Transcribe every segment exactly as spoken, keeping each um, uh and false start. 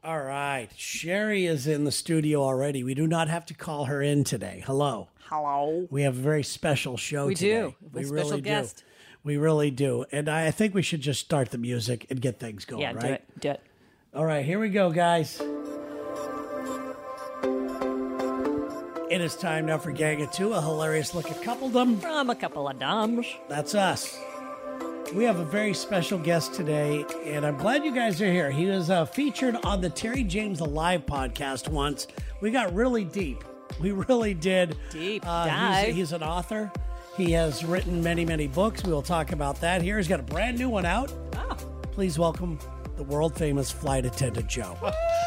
All right. Sherry is in the studio already. We do not have to call her in today. Hello. Hello. We have a very special show We today. do. We A really special do. guest. We really do. And I think we should just start the music and get things going, Yeah, right? do it. Do it. All right, here we go, guys. It is time now for Gang of Two, a hilarious look at coupledom. From a couple of dames. That's us. We have a very special guest today, and I'm glad you guys are here. He was uh, featured on the Terry James Alive podcast once. We got really deep. We really did. Deep Uh, dive. he's, he's an author. He has written many, many books. We will talk about that here. He's got a brand new one out. Oh. Please welcome the world-famous flight attendant, Joe.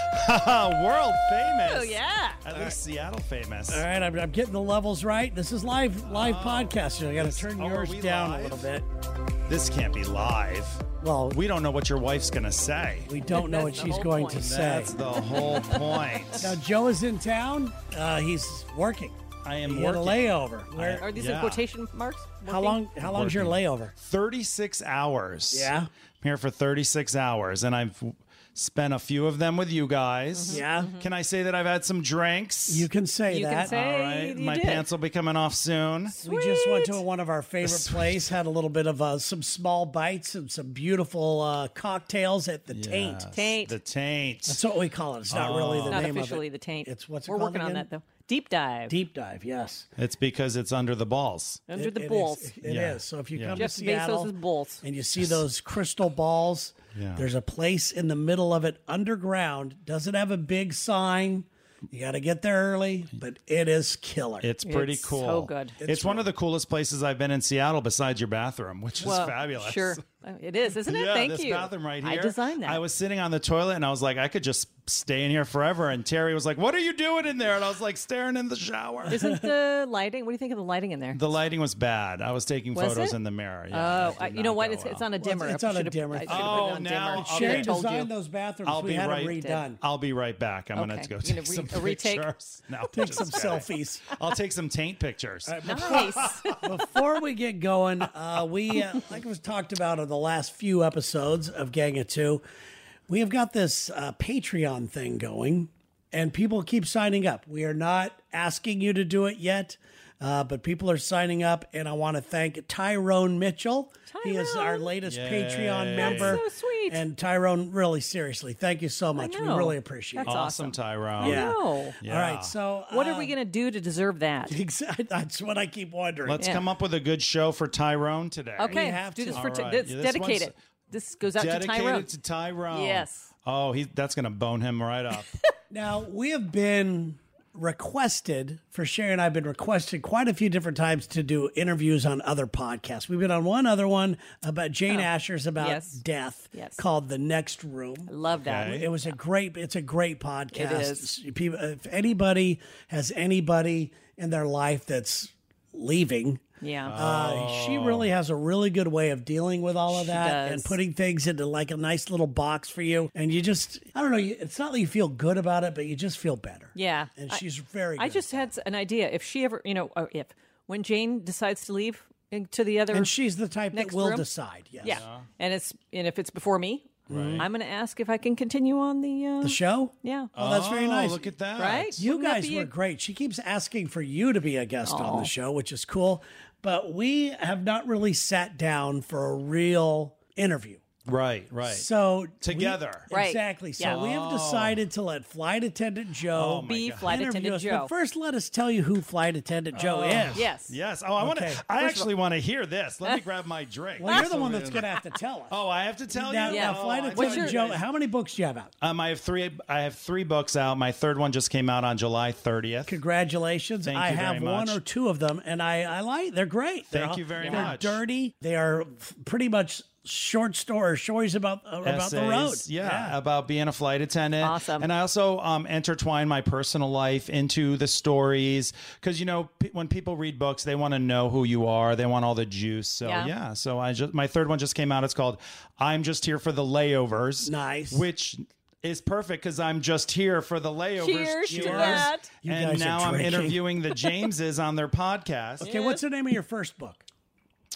World famous. Oh, yeah. At least Seattle famous. All right, I'm, I'm getting the levels right. This is live live Oh. podcast. I got to This- turn oh, are yours we down live? a little bit. This can't be live. Well, We don't know what your wife's going to say. we don't know what That's the she's whole going point. to say. That's the whole point. Now, Joe is in town. Uh, he's working. I am He had a working. layover. Where, Are these Yeah. in quotation marks? how long? How long's your layover? thirty-six hours. Yeah. I'm here for thirty-six hours, and I've spent a few of them with you guys. Yeah. Can I say that I've had some drinks? You can say You can that. say- All right. you My did. pants will be coming off soon. We just went to Sweet. one of our favorite places, had a little bit of uh, some small bites and some beautiful uh, cocktails at the Taint. Yes, Taint. The taint. That's what we call it. It's not really the Not name officially of it. the taint. It's what's it We're called working on again? that, though. Deep dive. Deep dive, yes. It's because it's under the balls. Under It- the it balls. is. It is. Yeah. So if you Yeah. come Jeff to Seattle Bezos' balls. and you see those crystal balls, Yeah. there's a place in the middle of it underground. Doesn't have a big sign. You got to get there early, but it is killer. It's pretty It's cool. so good. It's, It's one of the coolest places I've been in Seattle besides your bathroom, which is Well, fabulous. Sure. It is, isn't it? Yeah, Thank this you. bathroom right here. I designed that. I was sitting on the toilet and I was like, I could just stay in here forever. And Terry was like, "What are you doing in there?" And I was like, staring in the shower. Isn't the lighting? What do you think of the lighting in there? The lighting was bad. I was taking Was photos it? in the mirror. Oh, Yeah, it I, did you know not what? go It's, it's well. on a dimmer. Well, it's I on a should've- dimmer. I should've Oh, put it on now dimmer. I'll Should've Sherry told designed you. those bathrooms. I'll we be had right- them redone. I'll be right back. I'm Okay. gonna go You take gonna re- some a retake? pictures. No, Take just some kidding. selfies. I'll take some taint pictures. Nice. Before we get going, uh, we, uh, like was talked about in the last few episodes of Gang of Two, we have got this uh, Patreon thing going, and people keep signing up. We are not asking you to do it yet, uh, but people are signing up, and I want to thank Tyrone Mitchell. He is our Tyrone. latest Yay. Patreon That's member. so sweet. And Tyrone, really seriously, thank you so much. We know. really appreciate That's it. awesome, awesome. Tyrone. Yeah. No. Yeah. All right, so What uh, are we going to do to deserve that? Exactly, that's what I keep wondering. Let's Yeah. come up with a good show for Tyrone today. Okay, We have do to. this for All t- right. this, Yeah, this dedicate one's it. This goes out to Dedicated Tyrone. to Tyrone. Yes. Oh, he that's gonna bone him right up. Now, we have been requested, for Sherry and I have been requested quite a few different times to do interviews on other podcasts. We've been on one other one about Jane Oh, Asher's about yes. death Yes. called The Next Room. Love that. Okay. It was a great, it's a great podcast. It is. People, if anybody has anybody in their life that's leaving, Yeah. uh, she really has a really good way of dealing with all of She that does. and putting things into like a nice little box for you. And you just, I don't know, you- it's not that you feel good about it, but you just feel better. Yeah. And I- she's very good. I just had an idea. If she ever, you know, uh, if when Jane decides to leave to the other, and she's the type that next will room? decide. Yes. yeah, and it's and if it's before me, I'm going to ask if I can continue on the uh, The show? Yeah. Oh, that's very Oh, nice. Look at that. Right? You Wouldn't that guys be were a- great. She keeps asking for you to be a guest on the show, which is cool. But we have not really sat down for a real interview. Right, right. So Together. we- Right. Exactly. So Yeah. we have decided to let Flight Attendant Joe Oh, my Be God. flight interview attendant us. Joe. But first, let us tell you who Flight Attendant Joe is. Yes. Yes. Oh, I want Okay. to. I actually want to hear this. Let me grab my drink. Well, you're the one that's going to have to tell us. Oh, I have to tell now, you. now, Oh, Flight I Attendant thought you Joe, guys- how many books do you have out? Um, I have three. I have three books out. My third one just came out on July thirtieth. Congratulations. Thank I you have very one much. or two of them, and I, I like They're great. Thank They're all- you very they're much. dirty. They are f- pretty much short stories, stories about, uh, about the road. Essays, Yeah, about being a flight attendant. Awesome. And I also um, intertwine my personal life into the stories because you know p- when people read books, they want to know who you are. They want all the juice. So Yeah. yeah. So I just my third one just came out. It's called "I'm Just Here for the Layovers." Nice. Which is perfect because I'm just here for the layovers. Cheers to that. You And guys are now I'm drinking. interviewing the Jameses on their podcast. Okay, what's the name of your first book?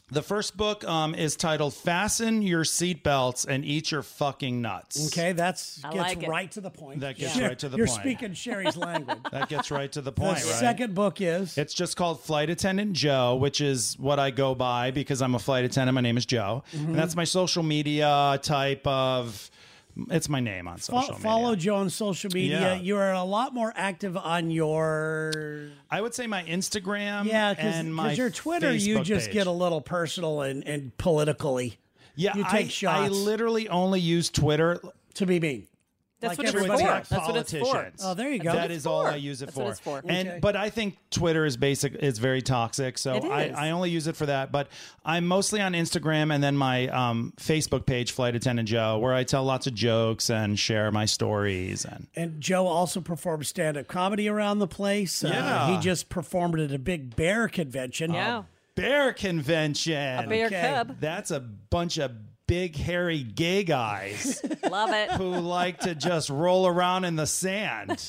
The first book um, is titled "Fasten Your Seatbelts and Eat Your Fucking Nuts." Okay, that's I gets like it. right to the point. That gets Sher- right to the You're point. speaking Sherry's language. That gets right to the The point, right? second book is It's just called Flight Attendant Joe, which is what I go by because I'm a flight attendant. My name is Joe. Mm-hmm. And that's my social media type of, it's my name on Fo- social follow media. Joe on social media. Yeah. You are a lot more active on your I would say my Instagram yeah, and my because your Twitter you Facebook just page. get a little personal and, and politically yeah, you I, take I shots. literally only use Twitter to be mean. That's Like what it's everybody for. else. That's what it's for. Politicians. Oh, there you go. That's what That it's is all for. I use it That's for. what it's for. And Okay. but I think Twitter is basic. It's very toxic, so It I, is. I only use it for that. But I'm mostly on Instagram and then my um, Facebook page, Flight Attendant Joe, where I tell lots of jokes and share my stories. And And Joe also performs stand-up comedy around the place. Uh, Yeah. he just performed at a big bear convention. Yeah. Bear Convention. A bear Okay. cub. That's a bunch of big hairy gay guys Love it. who like to just roll around in the sand.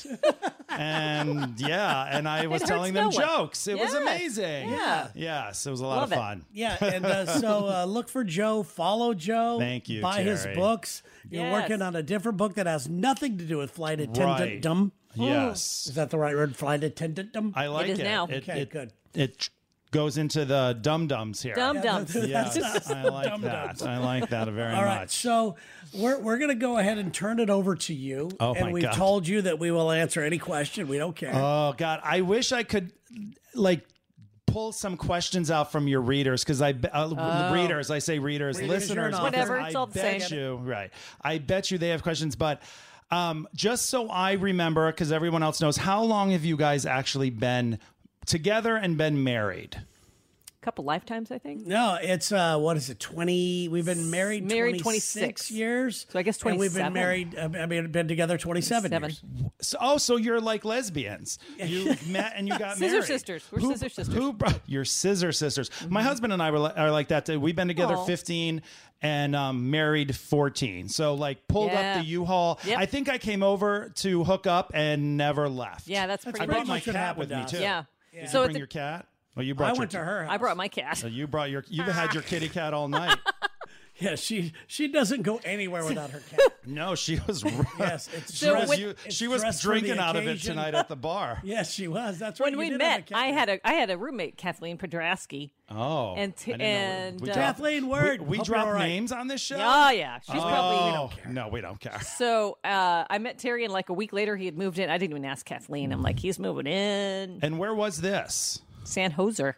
And yeah, and I was hurts telling them no one. jokes. It was Yeah. amazing. Yeah. Yes, it was a lot Love of it. fun. Yeah, and uh, so uh, look for Joe, follow Joe. Thank you, Buy his Jerry. books. You're Yes. working on a different book that has nothing to do with flight Right. attendant. Yes. Is that the right word? Flight attendant. I like it. is now. It, Okay, it- good. It tr- goes into the dum dums here. Dum dums. Yes, That's I like dum-dums. that. I like that very All right, much. so we're we're gonna go ahead and turn it over to you. Oh, and my we've God. told you that we will answer any question. We don't care. Oh God, I wish I could like pull some questions out from your readers because I be- uh, readers, I say readers, Readers, you're listeners, an author. Whatever, I it's all the bet same. you, right? I bet you they have questions, but. Um, just so I remember, because everyone else knows, how long have you guys actually been together and been married? Couple lifetimes, I think. No, it's uh, what is it? Twenty. We've been married Married twenty-six twenty-six. years. So I guess And we've been twenty-seven. married. uh, I mean, been together twenty-seven Seven. years. So, oh, so you're like lesbians. You met and you got Scissor married. sisters. We're Who- scissor sisters. Who brought your scissor sisters? My husband and I were li- are like that. Too. We've been together Aw. fifteen and um, married fourteen. So like pulled Yeah. up the U-Haul. Yep. I think I came over to hook up and never left. Yeah, that's I pretty brought much. my much what cat happened with to me us. too. Yeah. Did So you at bring the- your cat? Oh, you I brought your. went to her house. I brought my cat. So you brought your. You've had your kitty cat all night. Yeah, she she doesn't go anywhere without her cat. No, she was. Yes, it's she dressed- was, you, it's she was dressed for the drinking out of it occasion. tonight at the bar. Yes, she was. That's right. When you we did have a met, cat. I had a I had a roommate, Kathleen Podrasky. Oh, And t- I didn't know. and, we uh, dropped- Kathleen Word. We, we Hope you're drop all right. names on this show. Oh yeah, she's oh, probably. no, we don't care. So uh, I met Terry, and like a week later, he had moved in. I didn't even ask Kathleen. I'm like, he's moving in. And where was this? San Jose.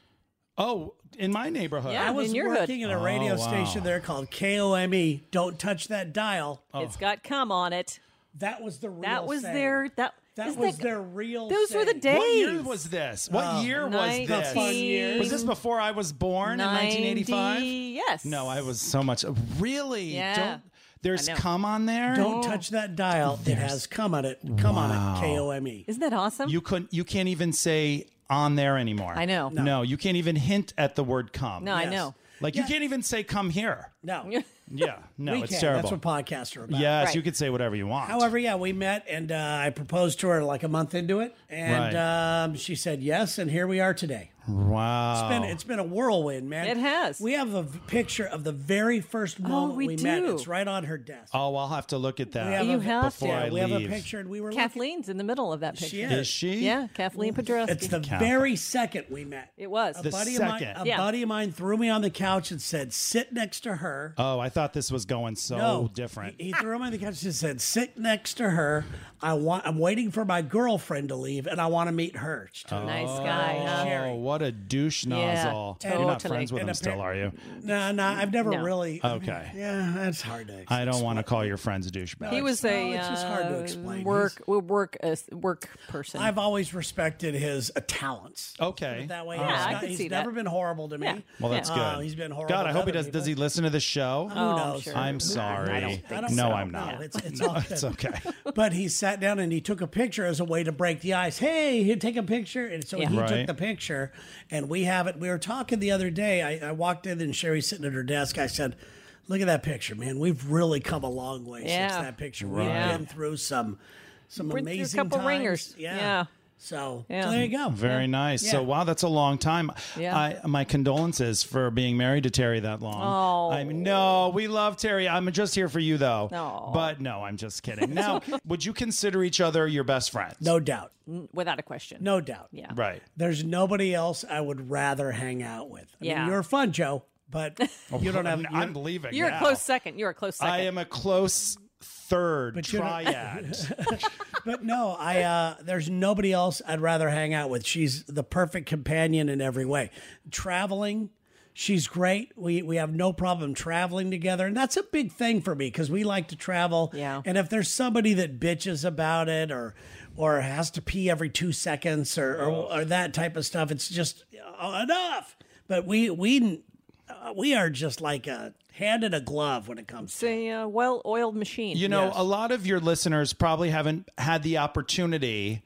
Oh, in my neighborhood. Yeah. I was in your hood. working at a radio Oh, wow. station there called K O M E. Don't touch that dial. It's got cum on it. That was the real. That was saying. their that. That isn't was that- their real. Those were the saying. days. What year was this? What Oh, year was this? fun years. Was this before I was born in nineteen eighty-five? Yes. No, I was so much. Really? Yeah. Don't, there's I know. cum on there. Don't touch that dial. It has come on it. Come on it. K O M E. Isn't that awesome? You couldn't. You can't even say on there anymore. I know. No. No. you can't even hint at the word cum. no, I Yes. know. Like Yeah. you can't even say come here. No, Yeah. No, we it's can. terrible. That's what podcasts are about. Yes, Right. you could say whatever you want. However, yeah, we met and uh, I proposed to her like a month into it, and Right. um, she said yes, and here we are today. wow. It's been it's been a whirlwind, man. It has. We have a v- picture of the very first moment we met. do. It's right on her desk. Oh, I'll have to look at that We have You a, have before to. I yeah, we have a leave. picture, and we were Kathleen's in the middle of that looking- picture. She Is is. she? Yeah, Kathleen Podrasky. It's the Count. very second we met. It was. A The buddy of mine, second. a Yeah. buddy of mine threw me on the couch and said, "Sit next to her." Oh, I thought this was going so no, different. He, he threw me on the couch and said, "Sit next to her. I want. I'm waiting for my girlfriend to leave, and I want to meet her." She told me. Nice guy, huh? Sherry. Oh, what a douche Yeah, nozzle. You're not totally. friends with And him still, appar- are you? No, no, I've never No. really. Okay. Yeah, that's hard to. I don't want to call your friends a douchebag. He was No, a it's just hard to uh, explain. work work a work person. I've always respected his uh, talents. Okay. That way, Yeah, he's, I not- could he's see never that. been horrible to me. Yeah. Well, that's Uh, good. he's been horrible. God, I to hope he other does. Does people. he listen to the show? Who Oh, I'm knows? sure. I'm sorry. I don't think I don't no, know. I'm not. No, it's, it's all good. It's okay. But he sat down and he took a picture as a way to break the ice. Hey, he'd take a picture. And so Yeah. he Right. took the picture, and we have it. We were talking the other day. I, I walked in and Sherry's sitting at her desk. I said, "Look at that picture, man. We've really come a long way since Yeah. that picture. Right. We've been through some some Went through a amazing couple times. ringers. Yeah. Yeah. So, Yeah. so there you go. Very nice. Yeah. So wow, that's a long time. Yeah. I, my condolences for being married to Terry that long. Oh. I mean, no, we love Terry. I'm just here for you though. No. But no, I'm just kidding. Now, would you consider each other your best friends? No doubt. Without a question. No doubt. Yeah. Right. There's nobody else I would rather hang out with. I Yeah. mean, you're fun, Joe, but you don't have. I'm, I'm leaving. You're now. a close second. You're a close second. I am a close third But you don't- triad. But no, I uh there's nobody else I'd rather hang out with. She's the perfect companion in every way. Traveling, she's great. We we have no problem traveling together, and that's a big thing for me because we like to travel. Yeah. And if there's somebody that bitches about it or or has to pee every two seconds or or, or that type of stuff, it's just uh, enough. But we we uh, we are just like a hand in a glove when it comes It's to a uh, well-oiled machine. You know, Yes. a lot of your listeners probably haven't had the opportunity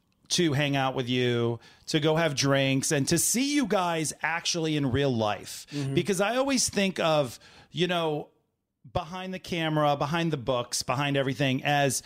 to hang out with you, to go have drinks, and to see you guys actually in real life. Because I always think of, you know, behind the camera, behind the books, behind everything as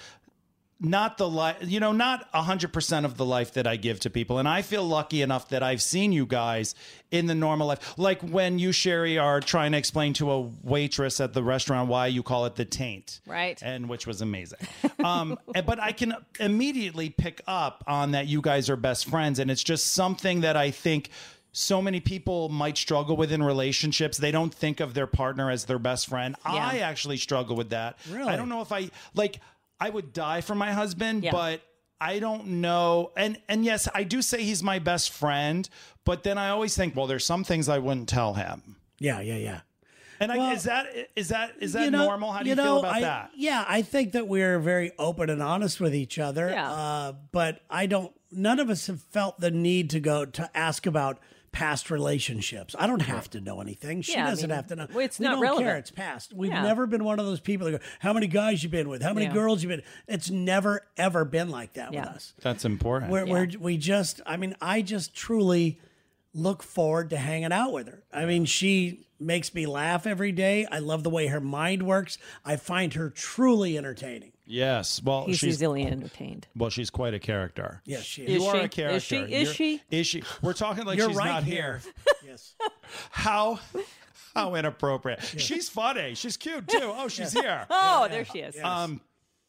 not the life, you know, not one hundred percent of the life that I give to people. And I feel lucky enough that I've seen you guys in the normal life. Like when you, Sherry, are trying to explain to a waitress at the restaurant why you call it the taint. Right. And which was amazing. Um, and- but I can immediately pick up on that you guys are best friends. And it's just something that I think so many people might struggle with in relationships. They don't think of their partner as their best friend. Yeah. I actually struggle with that. Really? I don't know if I like, I would die for my husband, Yeah. but I don't know. And, and yes, I do say he's my best friend, but then I always think, well, there's some things I wouldn't tell him. yeah, yeah, yeah. And I, Well, is that, is that, is that You know- normal? How do you, feel know, about I- that? Yeah, I think that we're very open and honest with each other. Yeah. Uh, but I don't. None of us have felt the need to go to ask about past relationships. I don't have to know anything. She Yeah, I doesn't mean, have to know. well, it's we not don't relevant. care. It's past. We've Yeah. never been one of those people that go, "How many guys you been with? How many Yeah. girls you been?" It's never ever been like that Yeah. with us. That's important. We're, we're, we just, I mean, I just truly look forward to hanging out with her. I mean, she makes me laugh every day. I love the way her mind works. I find her truly entertaining. Yes. Well, He's she's easily entertained. well, she's quite a character. Yes, she is. Is You are she? a character. Is she? Is You're- she? Is she? We're talking like You're she's right not here. here. Yes. How how inappropriate. She's funny. She's cute too. Oh, she's here. Oh, there she is. Um,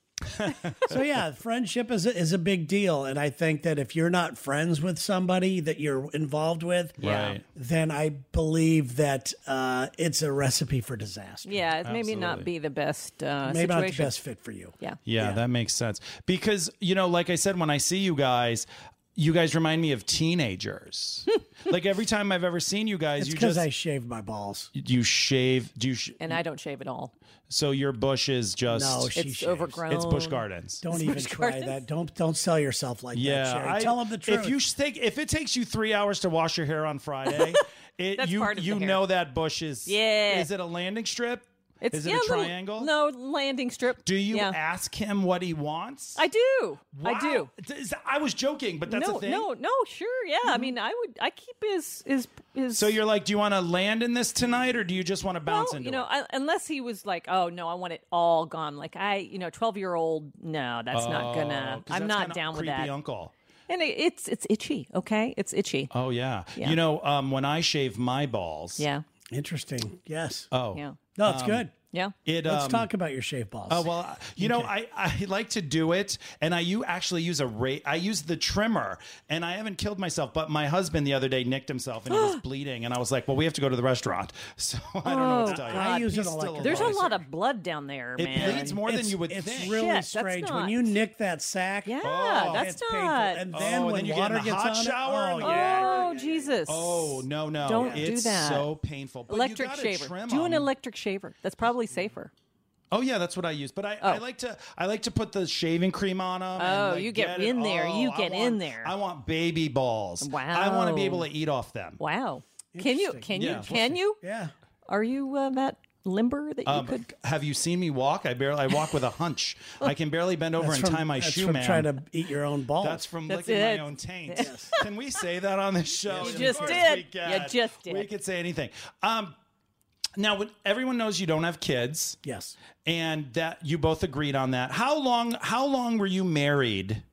So yeah, friendship is a, is a big deal, and I think that if you're not friends with somebody that you're involved with, Yeah. Right. then I believe that uh, it's a recipe for disaster. yeah, it maybe not absolutely. be the best uh, maybe not the situation. best fit for you. Yeah. Yeah, that makes sense. Because, you know, like I said, when I see you guys, you guys remind me of teenagers. Like every time I've ever seen you guys, It's you because just I shaved my balls. you shave. Do you? Sh- And I don't shave at all. so your bush is just. No, she It's shaves. overgrown. it's Busch Gardens. Don't even Busch try Gardens? that. Don't don't sell yourself like that, Yeah, Sherry. I- Tell them the truth. If you take, if it takes you three hours to wash your hair on Friday, it, That's you part of the you hair. know that bush is. Yeah. Is it a landing strip? It's is it yeah, a little- triangle? no, landing strip. Do you Yeah. ask him what he wants? I do. I do. Wow. Is that- I was joking, but that's no, a thing. no, no. Sure, yeah. I mean, I would. I keep his his his. So you're like, do you want to land in this tonight, or do you just want to bounce well, into you know, it? I, unless he was like, oh no, I want it all gone. Like I, you know, twelve year old. No, that's not gonna. Oh, 'cause I'm that's not kinda down with creepy that. uncle. And it, it's it's itchy. Okay, it's itchy. Oh yeah. Yeah. You know, um, when I shave my balls. Yeah, Interesting. Yes. Oh. yeah, No, it's good. yeah. It. Let's um, talk about your shave balls. Oh well, you know, I, I like to do it, and I you actually use a ra- I use the trimmer, and I haven't killed myself, but my husband the other day nicked himself and he was bleeding, and I was like, well, we have to go to the restaurant, so I don't know what to tell you. I use He's it still electric. There's a alive. lot of blood down there, It man. bleeds more than It's- you would it's think. really Shit, that's strange when not- you nick that sack. Yeah, Oh. that's it's painful. not. And Oh, then and when then you get water in the gets hot on shower it, and oh, you- yeah. Oh Jesus! Oh no no! Don't do it's that. so painful. But you Electric gotta shaver. trim Do an 'em. electric shaver. That's probably safer. Oh yeah, that's what I use. But I, I Oh. like to I like to put the shaving cream on them. Oh, and, like, you get it- in there. You oh, I get in want- there. I want baby balls. Wow. I want to be able to eat off them. Wow. Can you? Interesting. Can Yeah. you? Can you? Yeah. Are you uh, that limber that you Um, could? have you seen me walk? I barely I walk with a hunch. I can barely bend over That's and from, tie my that's shoe, from man. trying to eat your own balls. That's from That's licking it. my own taint. Can we say that on this show? You Of just course did. we can. You just did. We could say anything. Um, now, when everyone knows you don't have kids, Yes. and that you both agreed on that. How long? How long were you married?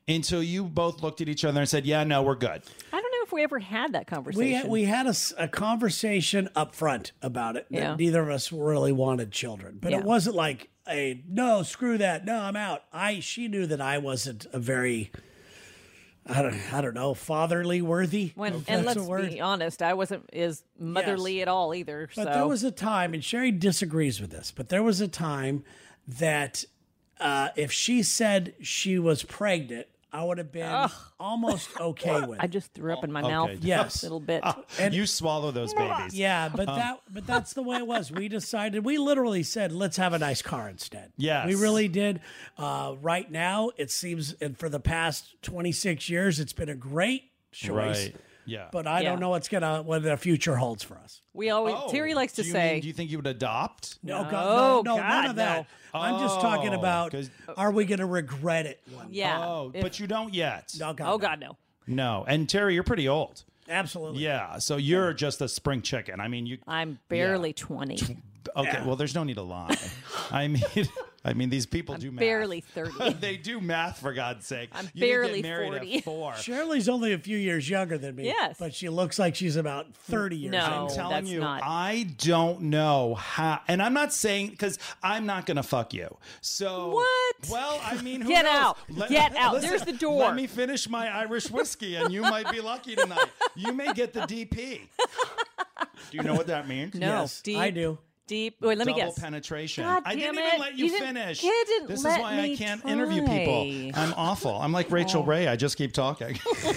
until you both looked at each other and said, yeah, no, we're good. I don't know if we ever had that We conversation. we had a, s- a conversation up front about it. That Yeah. neither of us really wanted children, but Yeah. it wasn't like a no, screw that. No, I'm out. I she knew that I wasn't a very I don't I don't know fatherly worthy. When, if and that's let's a word. be honest, I wasn't as motherly at all either. But so there was a time, and Sherry disagrees with this, but there was a time that uh, if she said she was pregnant, I would have been almost okay with I it. just threw up in my Okay. mouth. Yes. a little bit. You swallow those babies. Yeah, but Um, that but that's the way it was. We decided we literally said, let's have a nice car instead. Yes. We really did. Uh, right now, it seems and for the past twenty-six years, it's been a great choice. Right. Yeah. But I Yeah. don't know what's gonna what the future holds for us. We always Oh, Terry likes to do you say mean- do you think you would adopt? No, No, God, no, no, none God, of that. no. I'm just talking Oh, about 'cause- are we going to regret it? One day? yeah. Oh, if- but you don't yet. No, God, oh no. God no. No. And Terry, you're pretty old. Absolutely. Yeah. So you're just a spring chicken. I mean, you. I'm barely twenty. Okay. Yeah. Well, there's no need to lie. I mean, I mean, these people do math. Barely thirty. They do math, for God's sake. I'm You didn't barely get married forty. At four. Shirley's only a few years younger than me. Yes. But she looks like she's about thirty years No. younger. I'm telling that's you, not- I don't know how, and I'm not saying because I'm not going to fuck you. So What? Well, I mean, who Get knows? out. Get out. listen, There's the door. Let me finish my Irish whiskey, and you might be lucky tonight. You may get the D P. Do you know what that means? No, Yes, deep, I do. Deep. Wait, let me Double guess. penetration. God I didn't damn even it. let you, You didn't- finish. you didn't this let is why I me can't interview people. try. I'm awful. I'm like Rachel Ray. I just keep talking.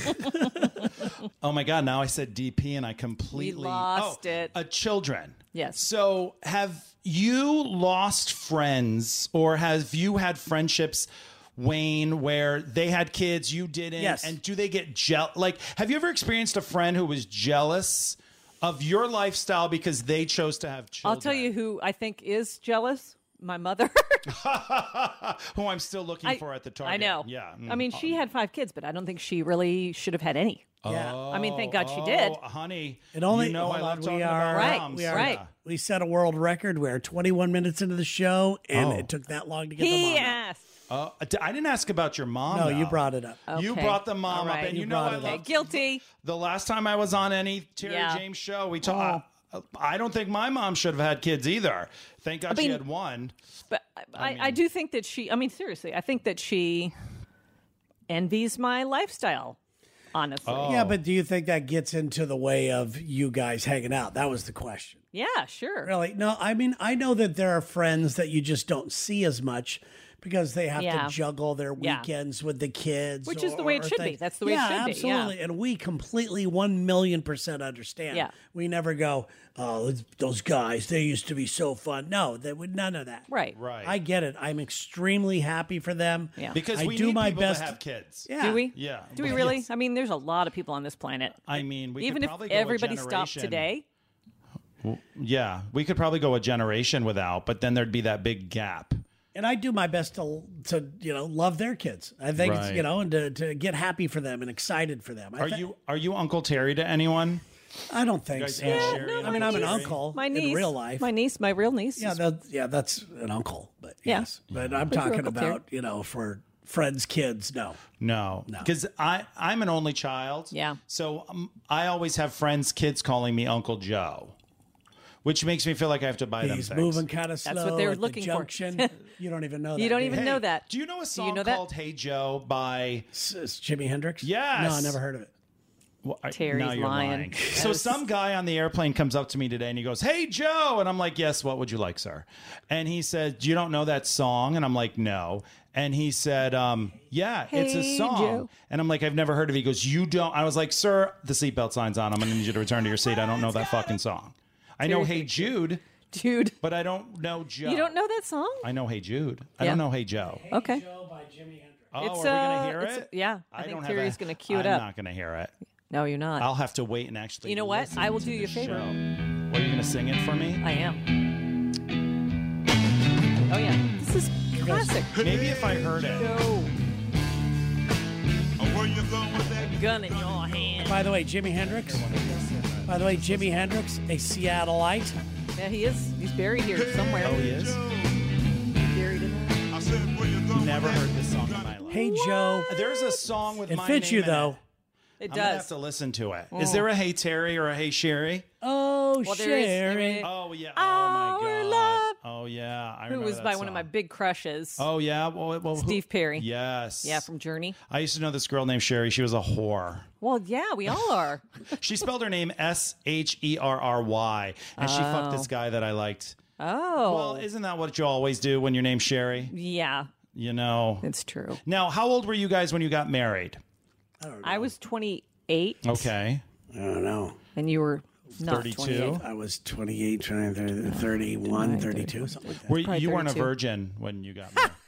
Oh my God! Now I said D P and I completely lost oh, it. Uh, children. Yes. So have you lost friends, or have you had friendships, Wayne, where they had kids, you didn't? Yes. And do they get jealous? Like, have you ever experienced a friend who was jealous of your lifestyle because they chose to have children? I'll tell you who I think is jealous. My mother. who I'm still looking I, for at the Target. I know. Yeah. I mean, she had five kids, but I don't think she really should have had any. Yeah. I mean, thank God she did. Oh, honey. It only you know I hold love on, talking we about are Right, moms. we are right. we set a world record. We're twenty-one minutes into the show, and Oh. it took that long to get the He mom. out. asked. Uh, I didn't ask about your mom. No, you though. brought it up. You Okay. brought the mom All up, right. and You you, know brought I it up. love Okay, guilty. the last time I was on any Terry Yeah. James show, we talked. I don't think my mom should have had kids either. Thank God she mean- had one. But I, I, do think that she, I mean, seriously, I think that she envies my lifestyle, honestly. Oh. Yeah, but do you think that gets into the way of you guys hanging out? That was the question. Yeah, sure. Really? No, I mean, I know that there are friends that you just don't see as much because they have Yeah. to juggle their Yeah. weekends with the kids. Which is the or- way it or should be. things. That's the way it yeah, should be, yeah. absolutely. And we completely one million percent understand. Yeah. We never go, oh, those guys, they used to be so fun. No, they would none of that. Right. Right. I get it. I'm extremely happy for them. Yeah. Because I we do need my people best to have kids. Yeah. Do we? Yeah. Do we Well, really? yes. I mean, there's a lot of people on this planet. I mean, we Even could if probably go a everybody stopped generation- today, Yeah, we could probably go a generation without, but then there'd be that big gap. And I do my best to to you know love their kids. I think it's, Right. you know and to, to get happy for them and excited for them. I Are thi- you are you Uncle Terry to anyone? I don't think guys so. have Yeah, Sherry no, and I mean, my I'm an niece- uncle my niece, in real life. my niece, my real niece. yeah, is- that, yeah, that's an uncle. But Yeah. yes, but I'm Who's your talking Uncle Terry? about you know for friends' kids. No, No, because I I'm an only child. Yeah. So um, I always have friends' kids calling me Uncle Joe, which makes me feel like I have to buy them he's things. moving kind of slow. That's what they were at the looking for. junction. You don't even know that. You don't do even Hey, know that. Do you know a Do song you know that? called "Hey Joe" by? It's, it's Jimi Hendrix. Yes. No, I never heard of it. Well, I- Terry's now you're lying. lying. That So was- some guy on the airplane comes up to me today and he goes, "Hey Joe," and I'm like, "Yes, what would you like, sir?" And he said, "You don't know that song?" And I'm like, "No." And he said, um, "Yeah, it's a Hey, song." Joe. And I'm like, "I've never heard of it." He goes, "You don't?" I was like, "Sir, the seatbelt sign's on. I'm going to need you to return to your seat. I don't know that fucking song. I know Hey Jude, Dude, but I don't know Joe." you don't know that song? I know Hey Jude. I Yeah. don't know Hey Joe. Okay. Joe by Jimi Hendrix. Oh, It's, are we going uh, to hear it's- it? yeah, I think don't Terry's have a- gonna cue it I'm up. not going to hear it. No, you're not. I'll have to wait and actually. You know what? listen I will to do you the a favor. show. What, are you going to sing it for me? I am. Oh yeah, this is classic. Maybe if I heard it. Go. Where you going with that? Gun in your hand. By the way, Jimi Hendrix. By the way, Jimi Hendrix, a Seattleite. Yeah, he is. He's buried here somewhere. Oh, he is. Buried in there. I said, where you going with never heard this song in my life. Hey, Joe. There's a song with It my fits name you, in though. It I'm gonna have does. to listen to it. Is there a Hey Terry or a Hey Sherry? Oh, Well, there is- Sherry. there is- Oh yeah. Oh Our my god. love. Oh yeah. I Who remember was that by song. one of my big crushes. Oh yeah. Well, well, who- Steve Perry. Yes. Yeah, from Journey. I used to know this girl named Sherry. She was a whore. Well, yeah, we all are. She spelled her name S H E R R Y, and she fucked Oh. this guy that I liked. Oh. Well, isn't that what you always do when your name's Sherry? Yeah, You know. it's true. Now, how old were you guys when you got married? I was twenty-eight. Okay. I don't know. And you were not thirty-two? twenty-eight. I was twenty-eight, twenty, thirty, thirty-one, thirty-two, something like that. Were, Probably you weren't a thirty-two. virgin when you got married.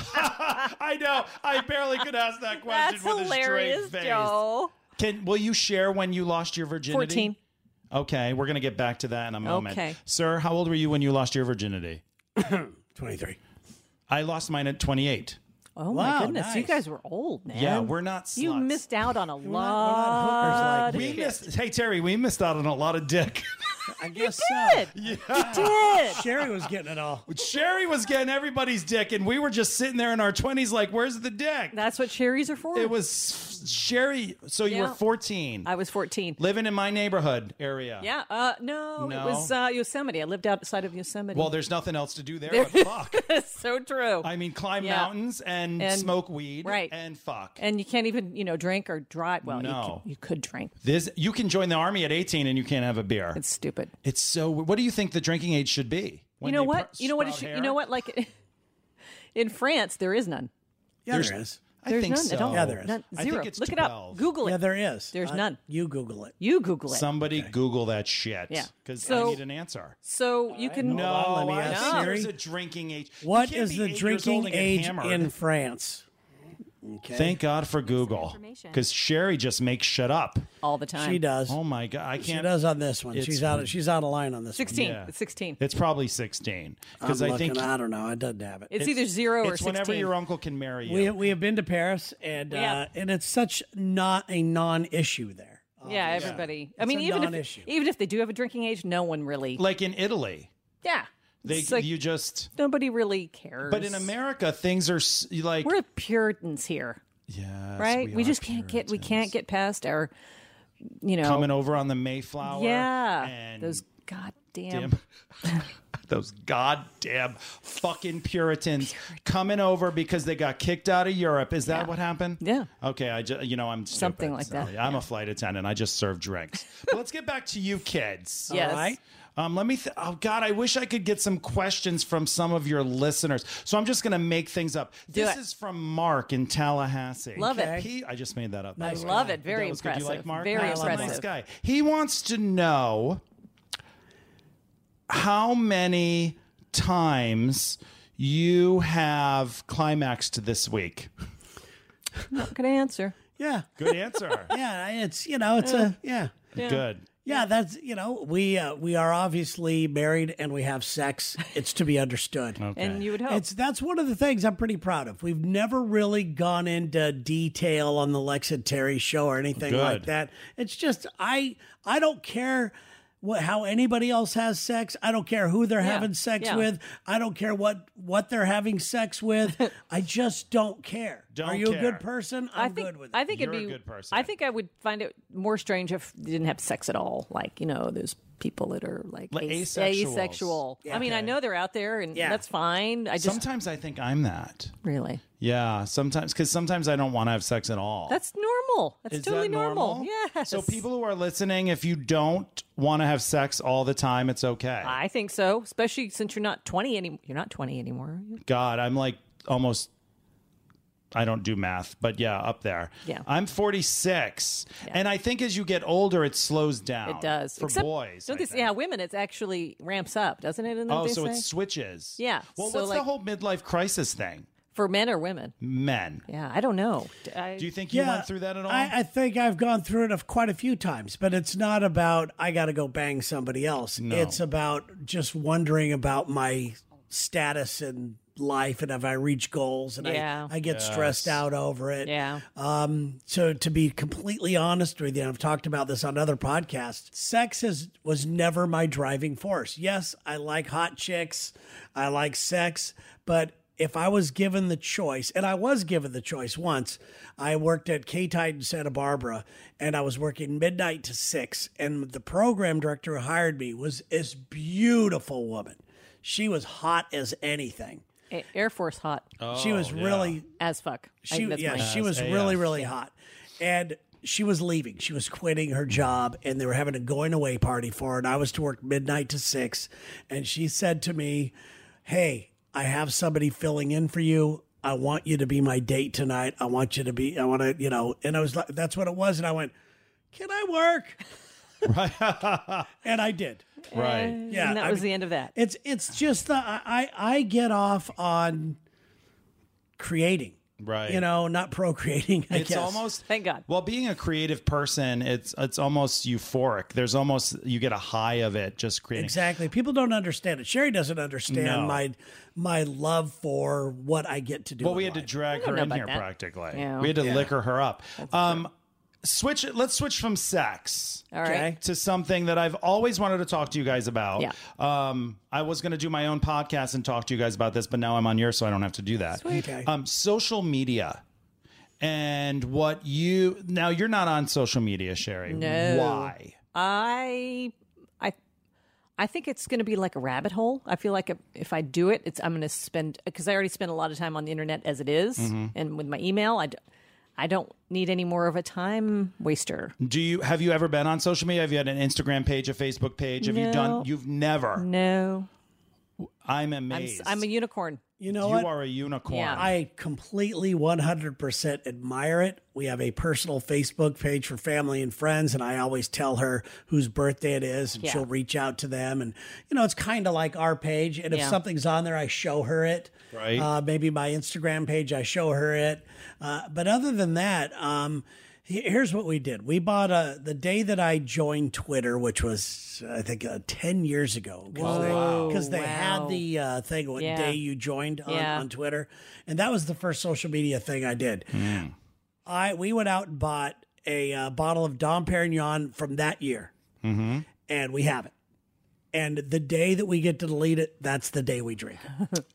I know. I barely could ask that question That's with hilarious, a straight face. Joe. Can will you share when you lost your virginity? fourteen. Okay, we're gonna get back to that in a moment. Okay. Sir, how old were you when you lost your virginity? twenty-three. I lost mine at twenty-eight. Oh Wow, my goodness, you nice. guys were old, man. Yeah, we're not sluts. You missed out on a not- lot. we're not hookers like We this. missed. Hey Terry, we missed out on a lot of dick. I guess Did. You did. so. Sherry was getting it all. Sherry was getting everybody's dick, and we were just sitting there in our twenties, like, "Where's the dick?" That's what cherries are for. It was Sherry. So you Yeah. were fourteen, I was fourteen. living in my neighborhood area. Yeah. Uh, no, No? it was uh, Yosemite. I lived outside of Yosemite. Well, there's nothing else to do there, There- but fuck. That's so true. I mean, climb Yeah. mountains and, And- smoke weed, right. and fuck. and you can't even, you know, drink or drive. Well, No. you, could, you could drink. This you can join the army at eighteen and you can't have a beer. It's stupid. It's so. What do you think the drinking age should be? When you know they what? pr- You know what? It sprout should, hair? you know what? Like in France, there is none. Yeah, There's- there is. I There's think none so. at all. Yeah, there is. None, I zero. think it's Look it twelve. up. Google it. Yeah, there is. There's Uh, none. You Google it. You Google it. Somebody Google that shit. Yeah. Because I So- need an answer. so you can. No, on, let me I ask think Siri. there's a drinking age. You What can't is be the eight years drinking old and get age hammered. in France? Okay. Thank God for Google. information. Because Sherry just makes shit up. all the time. She does. Oh my God. I She can't. does on this one. It's- She's out. Of, she's out of line on this Sixteen. Yeah. It's sixteen. It's probably sixteen. one. Because I'm I think looking, I don't know. I doesn't have it. It's, either zero or it's sixteen. whenever your uncle can marry you. we we have been to Paris, and We uh, have. and it's such not a non-issue there. yeah, everybody. I It's mean, a even if non-issue. even if they do have a drinking age, no one really. like in Italy. Yeah. They It's like you just. nobody really cares. But in America, things are s- like. we're Puritans here, yes, right? We, are just can't get we can't Puritans. get past our, you know, coming over on the Mayflower. yeah, and those goddamn. damn, those goddamn fucking Puritans coming over because they got kicked out of Europe. Is that Yeah. what happened? Yeah. Okay, I just you know I'm stupid, Something like that. so I'm a flight attendant. I just serve drinks. But let's get back to you kids. Yes. All right. Um, let me. Th- oh God, I wish I could get some questions from some of your listeners. So I'm just going to make things up. Do this it. is from Mark in Tallahassee. Love it. He, I just made that up. Nice I love it. Very That was good. impressive. You like Mark? Very He's a impressive. Nice guy. He wants to know how many times you have climaxed this week. Not gonna answer. Yeah, Good answer. yeah. It's you know, it's a yeah. Good. Yeah, that's you know we uh, we are obviously married and we have sex. It's to be understood. Okay. And you would hope. It's that's one of the things I'm pretty proud of. We've never really gone into detail on the Lex and Terry show or anything Good. like that. It's just I I don't care what how anybody else has sex. I don't care who they're Yeah, having sex yeah. with. I don't care what what they're having sex with. I just don't care. Don't are you care. a good person? I'm I think good with it. I think You're it'd a be good person. I think I would find it more strange if you didn't have sex at all. Like, you know, there's people that are like, Like as- asexuals. asexual. I mean, I Okay. know they're out there and Yeah. that's fine. I just Sometimes I think I'm that. really. Yeah, sometimes because sometimes I don't want to have sex at all. That's normal. That's Is totally that normal? Yes. So people who are listening, if you don't want to have sex all the time, it's okay. I think so, especially since you're not twenty anymore. You're not twenty anymore. Are you? God, I'm like almost. I don't do math, but yeah, up there. Yeah. I'm forty-six, and I think as you get older, it slows down. It does. for Except- boys. Don't I they, think. yeah, women, it actually ramps up, doesn't it? In the, Oh, they so say? it switches. Yeah, Well, so what's the like- whole midlife crisis thing? For men or women? Men. Yeah, I don't know. I, Do you think you Yeah, went through that at all? I, I think I've gone through it of quite a few times, but it's not about I got to go bang somebody else. No. It's about just wondering about my status in life and if I reach goals, and Yeah. I, I get stressed out over it. Yeah. Um, so to be completely honest with you, and I've talked about this on other podcasts, sex is was never my driving force. Yes, I like hot chicks, I like sex, but if I was given the choice, and I was given the choice once, I worked at K-Tide in Santa Barbara, and I was working midnight to six, and the program director who hired me was this beautiful woman. She was hot as anything. A- Air Force hot Oh, She was yeah. really, as fuck. I she think that's yeah, my- she was As A F. really, really hot, and she was leaving. She was quitting her job, and they were having a going away party for her, and I was to work midnight to six, and she said to me, "Hey, I have somebody filling in for you. I want you to be my date tonight. I want you to be, I want to, you know," and I was like, that's what it was. And I went, "Can I work?" Right. And I did. Right. Yeah. and that I was mean, the end of that. It's, it's just, the, I, I I get off on creating, Right. you know, not procreating. I It's guess. almost Thank God. Well, being a creative person, it's it's almost euphoric. There's almost you get a high of it just creating. Exactly. People don't understand it. Sherry doesn't understand No. my my love for what I get to do. Well, in we had to life. drag don't her know in about here that. practically. Yeah. We had to Yeah. liquor her up. Um, switch. Let's switch from sex All right. Okay. to something that I've always wanted to talk to you guys about. Yeah. Um, I was going to do my own podcast and talk to you guys about this, but now I'm on yours, so I don't have to do that. Okay. Um, social media. And what you now you're not on social media, Sherry. No. Why? I, I, I think it's going to be like a rabbit hole. I feel like if, if I do it, it's I'm going to spend because I already spend a lot of time on the internet as it is. Mm-hmm. And with my email, I, d- I don't need any more of a time waster. Do you have you ever been on social media? Have you had an Instagram page, a Facebook page? Have you No. done? You've never. No, I'm I'm, amazed. s- I'm a unicorn. You know you what? are a unicorn. Yeah. I completely one hundred percent admire it. We have a personal Facebook page for family and friends, and I always tell her whose birthday it is, and Yeah. she'll reach out to them. And, you know, it's kind of like our page. And if Yeah. something's on there, I show her it. Right. Uh, maybe my Instagram page, I show her it. Uh, but other than that, um, he- here's what we did. We bought a, the day that I joined Twitter, which was, I think, uh, ten years ago. Because they, Whoa, 'cause they wow. had the uh, thing, what Yeah. day you joined on, Yeah. on Twitter. And that was the first social media thing I did. I We went out and bought a uh, bottle of Dom Perignon from that year. Mm-hmm. And we have it. And the day that we get to delete it, that's the day we drink it.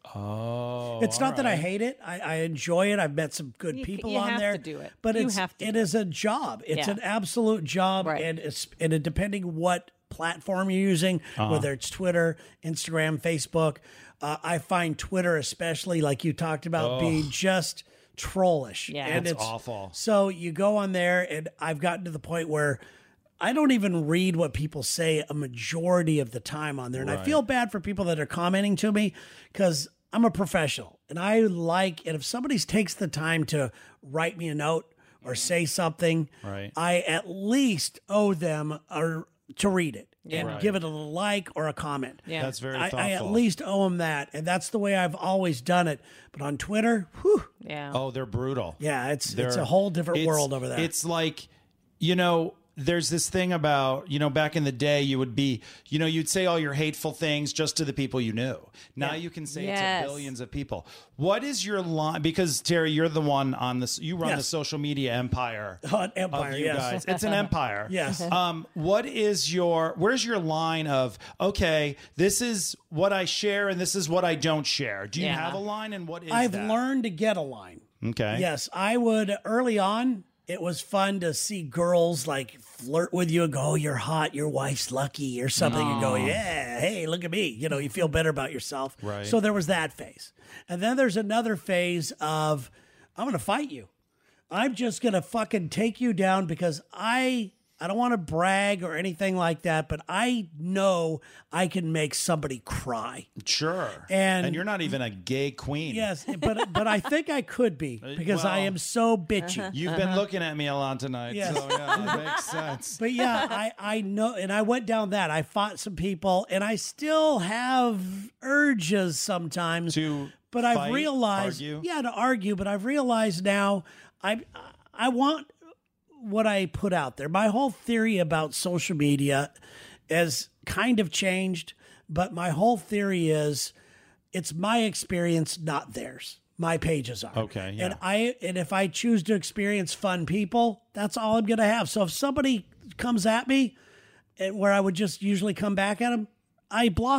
Oh, It's not all that I right. hate it. I, I enjoy it. I've met some good You- people you on have there. to do it. But You it's have to it do is a job. It's Yeah. an absolute job, Right. and it's and it, depending what platform you're using, Uh-huh. whether it's Twitter, Instagram, Facebook. Uh, I find Twitter, especially like you talked about, being just trollish. Yeah. and It's it's awful. So you go on there, and I've gotten to the point where I don't even read what people say a majority of the time on there. And I feel bad for people that are commenting to me because I'm a professional and I like, and if somebody takes the time to write me a note or say something, Right. I at least owe them a, to read it and Right. give it a like or a comment. Yeah. That's very I, thoughtful. I at least owe them that. And that's the way I've always done it. But on Twitter, whew, Yeah. Oh, they're brutal. yeah, it's, it's They're- a whole different it's- world over there. It's like, you know, there's this thing about, you know, back in the day, you would be, you know, you'd say all your hateful things just to the people you knew. Now you can say Yes. it to billions of people. What is your line? Because Terry, you're the one on this, you run Yes. the social media empire. On Empire, of you yes. guys. It's an empire. Yes. Um, what is your, where's your line of, okay, this is what I share and this is what I don't share? Do you Yeah. have a line, and what is I've that? learned to get a line. Okay. Yes, I would early on. It was fun to see girls like flirt with you and go, "Oh, you're hot. Your wife's lucky," or something. You go, "Yeah, hey, look at me." You know, you feel better about yourself. Right. So there was that phase, and then there's another phase of, "I'm going to fight you. I'm just going to fucking take you down because I." I don't want to brag or anything like that, but I know I can make somebody cry. Sure. And- and you're not even a gay queen. Yes, but but I think I could be because I well- am so bitchy. You've been looking at me a lot tonight, Yes. so yeah, that makes sense. But yeah, I, I know, and I went down that. I fought some people, and I still have urges sometimes. To but I've fight, realized, argue? yeah, to argue. But I've realized now, I I want what I put out there. My whole theory about social media has kind of changed, but my whole theory is it's my experience, not theirs. My pages are. Okay, yeah. And I and if I choose to experience fun people, that's all I'm going to have. So if somebody comes at me and where I would just usually come back at them, I block them.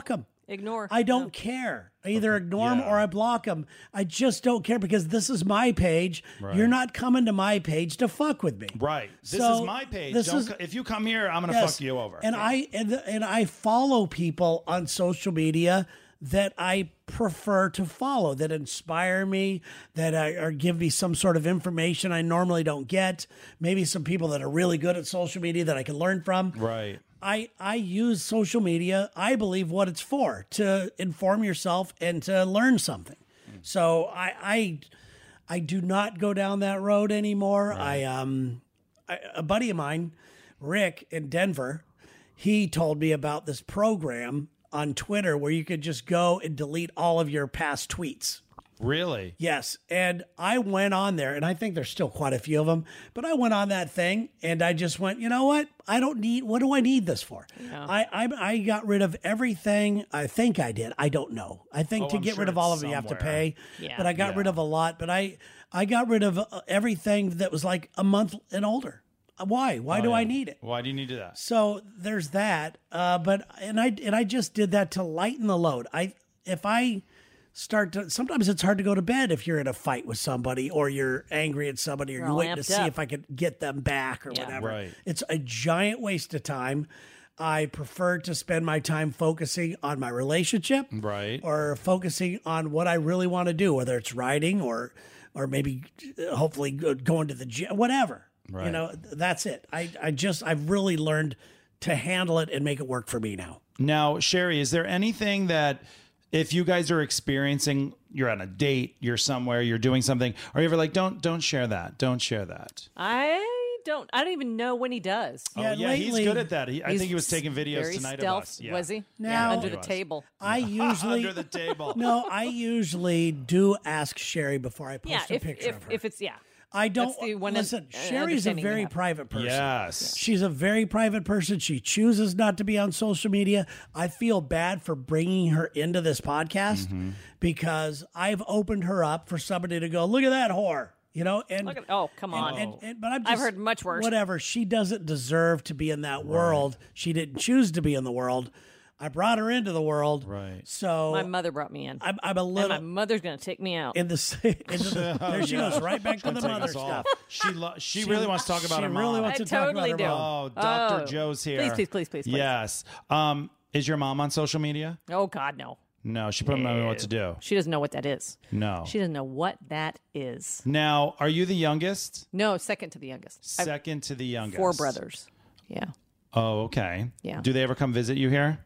Ignore. I don't care. I either ignore them Yeah. or I block them. I just don't care because this is my page. Right. You're not coming to my page to fuck with me. Right. This So, is my page. this Don't is- co- if you come here, I'm going to Yes. fuck you over. And I and and I follow people on social media that I prefer to follow, that inspire me, that I, or give me some sort of information I normally don't get. Maybe some people that are really good at social media that I can learn from. right. I, I use social media, I believe, what it's for, to inform yourself and to learn something. So I, I I do not go down that road anymore. I um I, a buddy of mine, Rick in Denver, he told me about this program on Twitter where you could just go and delete all of your past tweets. Really? Yes. And I went on there, and I think there's still quite a few of them, but I went on that thing and I just went, you know what? I don't need, what do I need this for? I, I I got rid of everything. I think I did. I don't know. I think Oh, to I'm get sure rid of it's all of them, you have to somewhere. pay. Yeah. But I got Yeah. rid of a lot, but I, I got rid of uh, everything that was like a month and older. Why? Why do I need it? Why do you need to do that? So there's that. Uh, but and I and I just did that to lighten the load. I if I start to sometimes it's hard to go to bed if you're in a fight with somebody or you're angry at somebody or You're you're all waiting to amped see up. if I could get them back or Yeah. whatever. Right. It's a giant waste of time. I prefer to spend my time focusing on my relationship, Right. or focusing on what I really want to do, whether it's writing or or maybe uh, hopefully go- going to the gym, whatever. You Right. know, that's it. I, I just, I've really learned to handle it and make it work for me now. Now, Sherry, is there anything that if you guys are experiencing, you're on a date, you're somewhere, you're doing something, are you ever like, don't don't share that, don't share that? I don't. I don't even know when he does. Yeah, oh, yeah, lately- he's good at that. He, I He's think he was taking videos very tonight stealth, of us. Yeah. Was he? Now- under He the was. table. I usually, Under the table. no, I usually do ask Sherry before I post Yeah, a if picture if, of her. if it's yeah. I don't, that's the one listen, un- Sherry's a understanding you very have. private person. Yes. She's a very private person. She chooses not to be on social media. I feel bad for bringing her into this podcast Mm-hmm. because I've opened her up for somebody to go, look at that whore, you know, and Look at, oh, come on. And, and, but I'm just, I've heard much worse. Whatever. She doesn't deserve to be in that world. She didn't choose to be in the world. I brought her into the world. Right. So My mother brought me in. I'm, I'm a and little my mother's going to take me out. in the, into the there she goes right back to the Take mother us all. stuff. She lo- she really wants to talk about she her really mom. wants I to talk totally about do. her mom. Oh, Doctor Oh. Joe's here. Please, please, please, please, please. Yes. Um, is your mom on social media? Oh, God, no. No, she put me on what to do. She doesn't know what that is. No. She doesn't know what that is. Now, are you the youngest? No, second to the youngest. I have Second to the youngest. four brothers. Yeah. Oh, okay. Yeah. Do they ever come visit you here?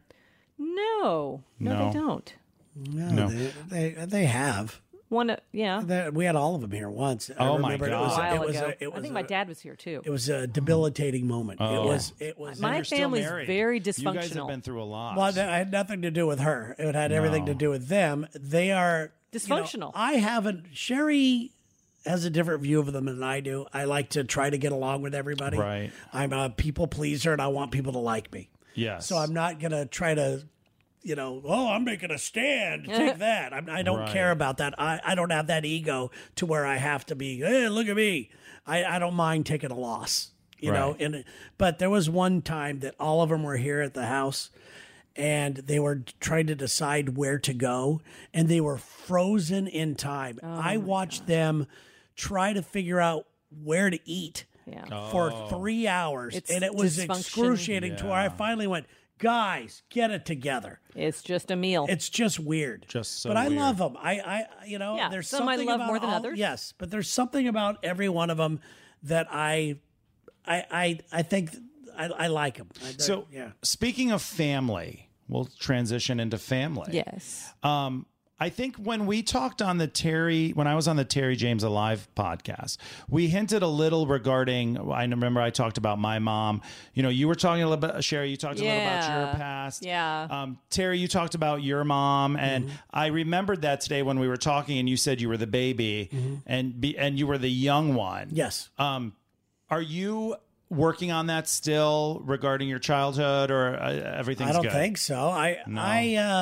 No. No, No. they don't. No, No. They, they they have. One, uh, yeah. They- we had all of them here once. I Oh, my remember a It was, God. while it was ago. a, it was I think a, my dad was here too. It was a debilitating moment. Oh. It was. It was. My You're still family's married. very You guys have dysfunctional. been through a lot. Well, that had nothing to do with her. It had everything No. to do with them. They are you know, Dysfunctional. I haven't. Sherry has a different view of them than I do. I like to try to get along with everybody. Right. I'm a people pleaser, and I want people to like me. Yes. So I'm not gonna try to, you know, oh, I'm making a stand. Take that. I'm, I don't Right. care about that. I, I don't have that ego to where I have to be. Hey, look at me. I, I don't mind taking a loss. You know. Right. And but there was one time that all of them were here at the house, and they were trying to decide where to go, and they were frozen in time. I watched them try to figure out where to eat Yeah. for three hours, It's and it was dysfunction. excruciating to where I Yeah. finally went, guys, get it together. It's just a meal. It's just weird. Just so but I weird. love them. I, I, you know, Yeah, there's some I something love about more than all- others. Yes, but there's something about every one of them that I, I, I, I think I, I like them. So, yeah. speaking of family, we'll transition into family. yes. Um, I think when we talked on the Terry, when I was on the Terry James Alive podcast, we hinted a little regarding, I remember I talked about my mom. You know, you were talking a little bit, Sherry, you talked a little about your Yeah. past. Yeah. Um, Terry, you talked about your mom. And Mm-hmm. I remembered that today when we were talking and you said you were the baby and be, and you were the young one. Mm-hmm. Yes. Um, are you working on that still regarding your childhood or uh, everything's I don't good? think so. I, I, uh,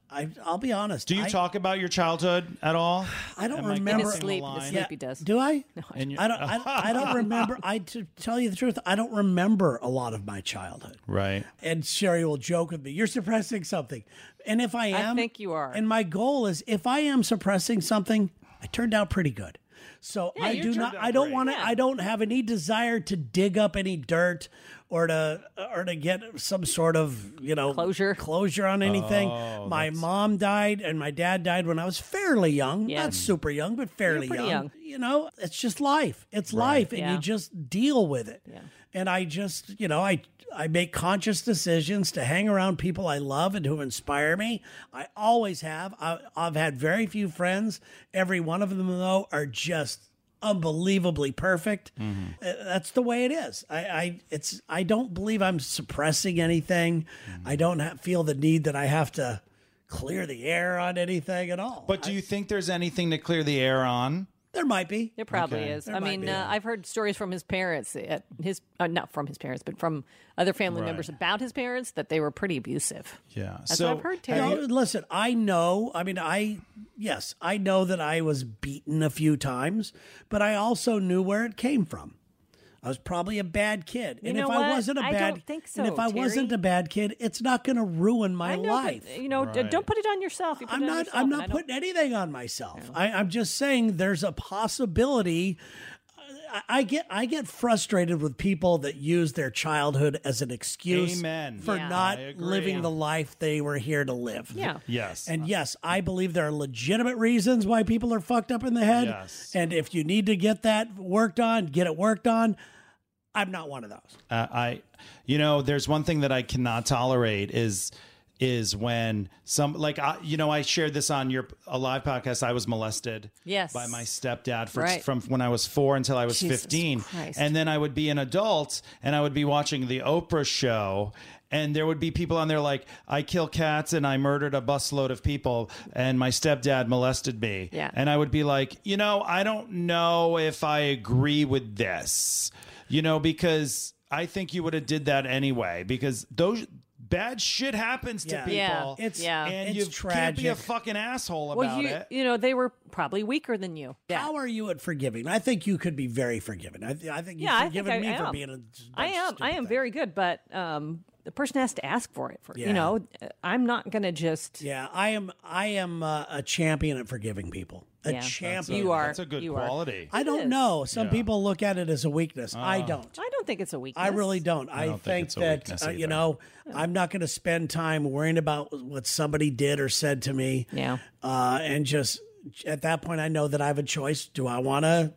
I, I'll be honest. Do you I, talk about your childhood at all? I don't Am I remember. In his crossing the sleep, line? his sleep he does. Do I? And you- I don't. I, I don't remember. I to tell you the truth, I don't remember a lot of my childhood. Right. And Sherry will joke with me, "You're suppressing something." And if I am, think you are. And my goal is, if I am suppressing something, I turned out pretty good. So I you do turned not. out I don't great. want to. Yeah. I don't have any desire to dig up any dirt or to or to get some sort of you know Closure. closure on anything. Oh, my mom died and my dad died when I was fairly young. Yeah. Not super young, but fairly pretty young. You know, it's just life. It's life, and Yeah. you just deal with it. Yeah. And I just, you know, I I make conscious decisions to hang around people I love and who inspire me. I always have. I, I've had very few friends. Every one of them, though, are just unbelievably perfect. Mm-hmm. Uh, That's the way it is. I, I it's I don't believe I'm suppressing anything. Mm-hmm. I don't ha- feel the need that I have to clear the air on anything at all. But do you think there's anything to clear the air on? There might be. There probably Okay. is. There I might mean, be. uh, I've heard stories from his parents, at his uh, not from his parents, but from other family Right. members about his parents that they were pretty abusive. Yeah. That's so what I've heard too. have No, you- listen, I know. I mean, I, yes, I know that I was beaten a few times, but I also knew where it came from. I was probably a bad kid. And know if I what? wasn't a I bad don't think and so, if I wasn't Terry. a bad kid, it's not going to ruin my I know, life. but, you know, d- Right. don't put it on yourself. You put I'm it on not yourself, I'm and not I don't- putting anything on myself. I, I'm just saying there's a possibility. I, I get I get frustrated with people that use their childhood as an excuse Amen. for Yeah. not I agree. living the life they were here to live. Yeah. Yes. And yes, I believe there are legitimate reasons why people are fucked up in the head. Yes. And if you need to get that worked on, get it worked on. I'm not one of those. Uh, I, you know, there's one thing that I cannot tolerate is is when some like I, you know, I shared this on your a live podcast. I was molested, Yes. by my stepdad for, Right. from when I was four until I was Jesus fifteen, Christ. and then I would be an adult and I would be watching the Oprah show. And there would be people on there like, I kill cats and I murdered a busload of people and my stepdad molested me. Yeah. And I would be like, you know, I don't know if I agree with this, you know, because I think you would have did that anyway, because those bad shit happens to Yeah. people. Yeah. It's- yeah. And It's you can't be a tragic. fucking asshole about well, you it. you know they were probably weaker than you. Yeah. How are you at forgiving? I think you could be very forgiving. I, th- I think you've Yeah, I think forgiven I me am. for being a I am. I am very good, but um, the person has to ask for it. For Yeah. you know, I'm not going to just. Yeah, I am. I am uh, a champion at forgiving people. A Yeah. champion. You are. That's a good you are. quality. I don't is. know. Some Yeah. people look at it as a weakness. I don't. I don't think it's a weakness. I really don't. I, don't think think, it's a that weakness uh, you either. know I'm not going to spend time worrying about what somebody did or said to me. Yeah. Uh, and just at that point, I know that I have a choice. Do I want to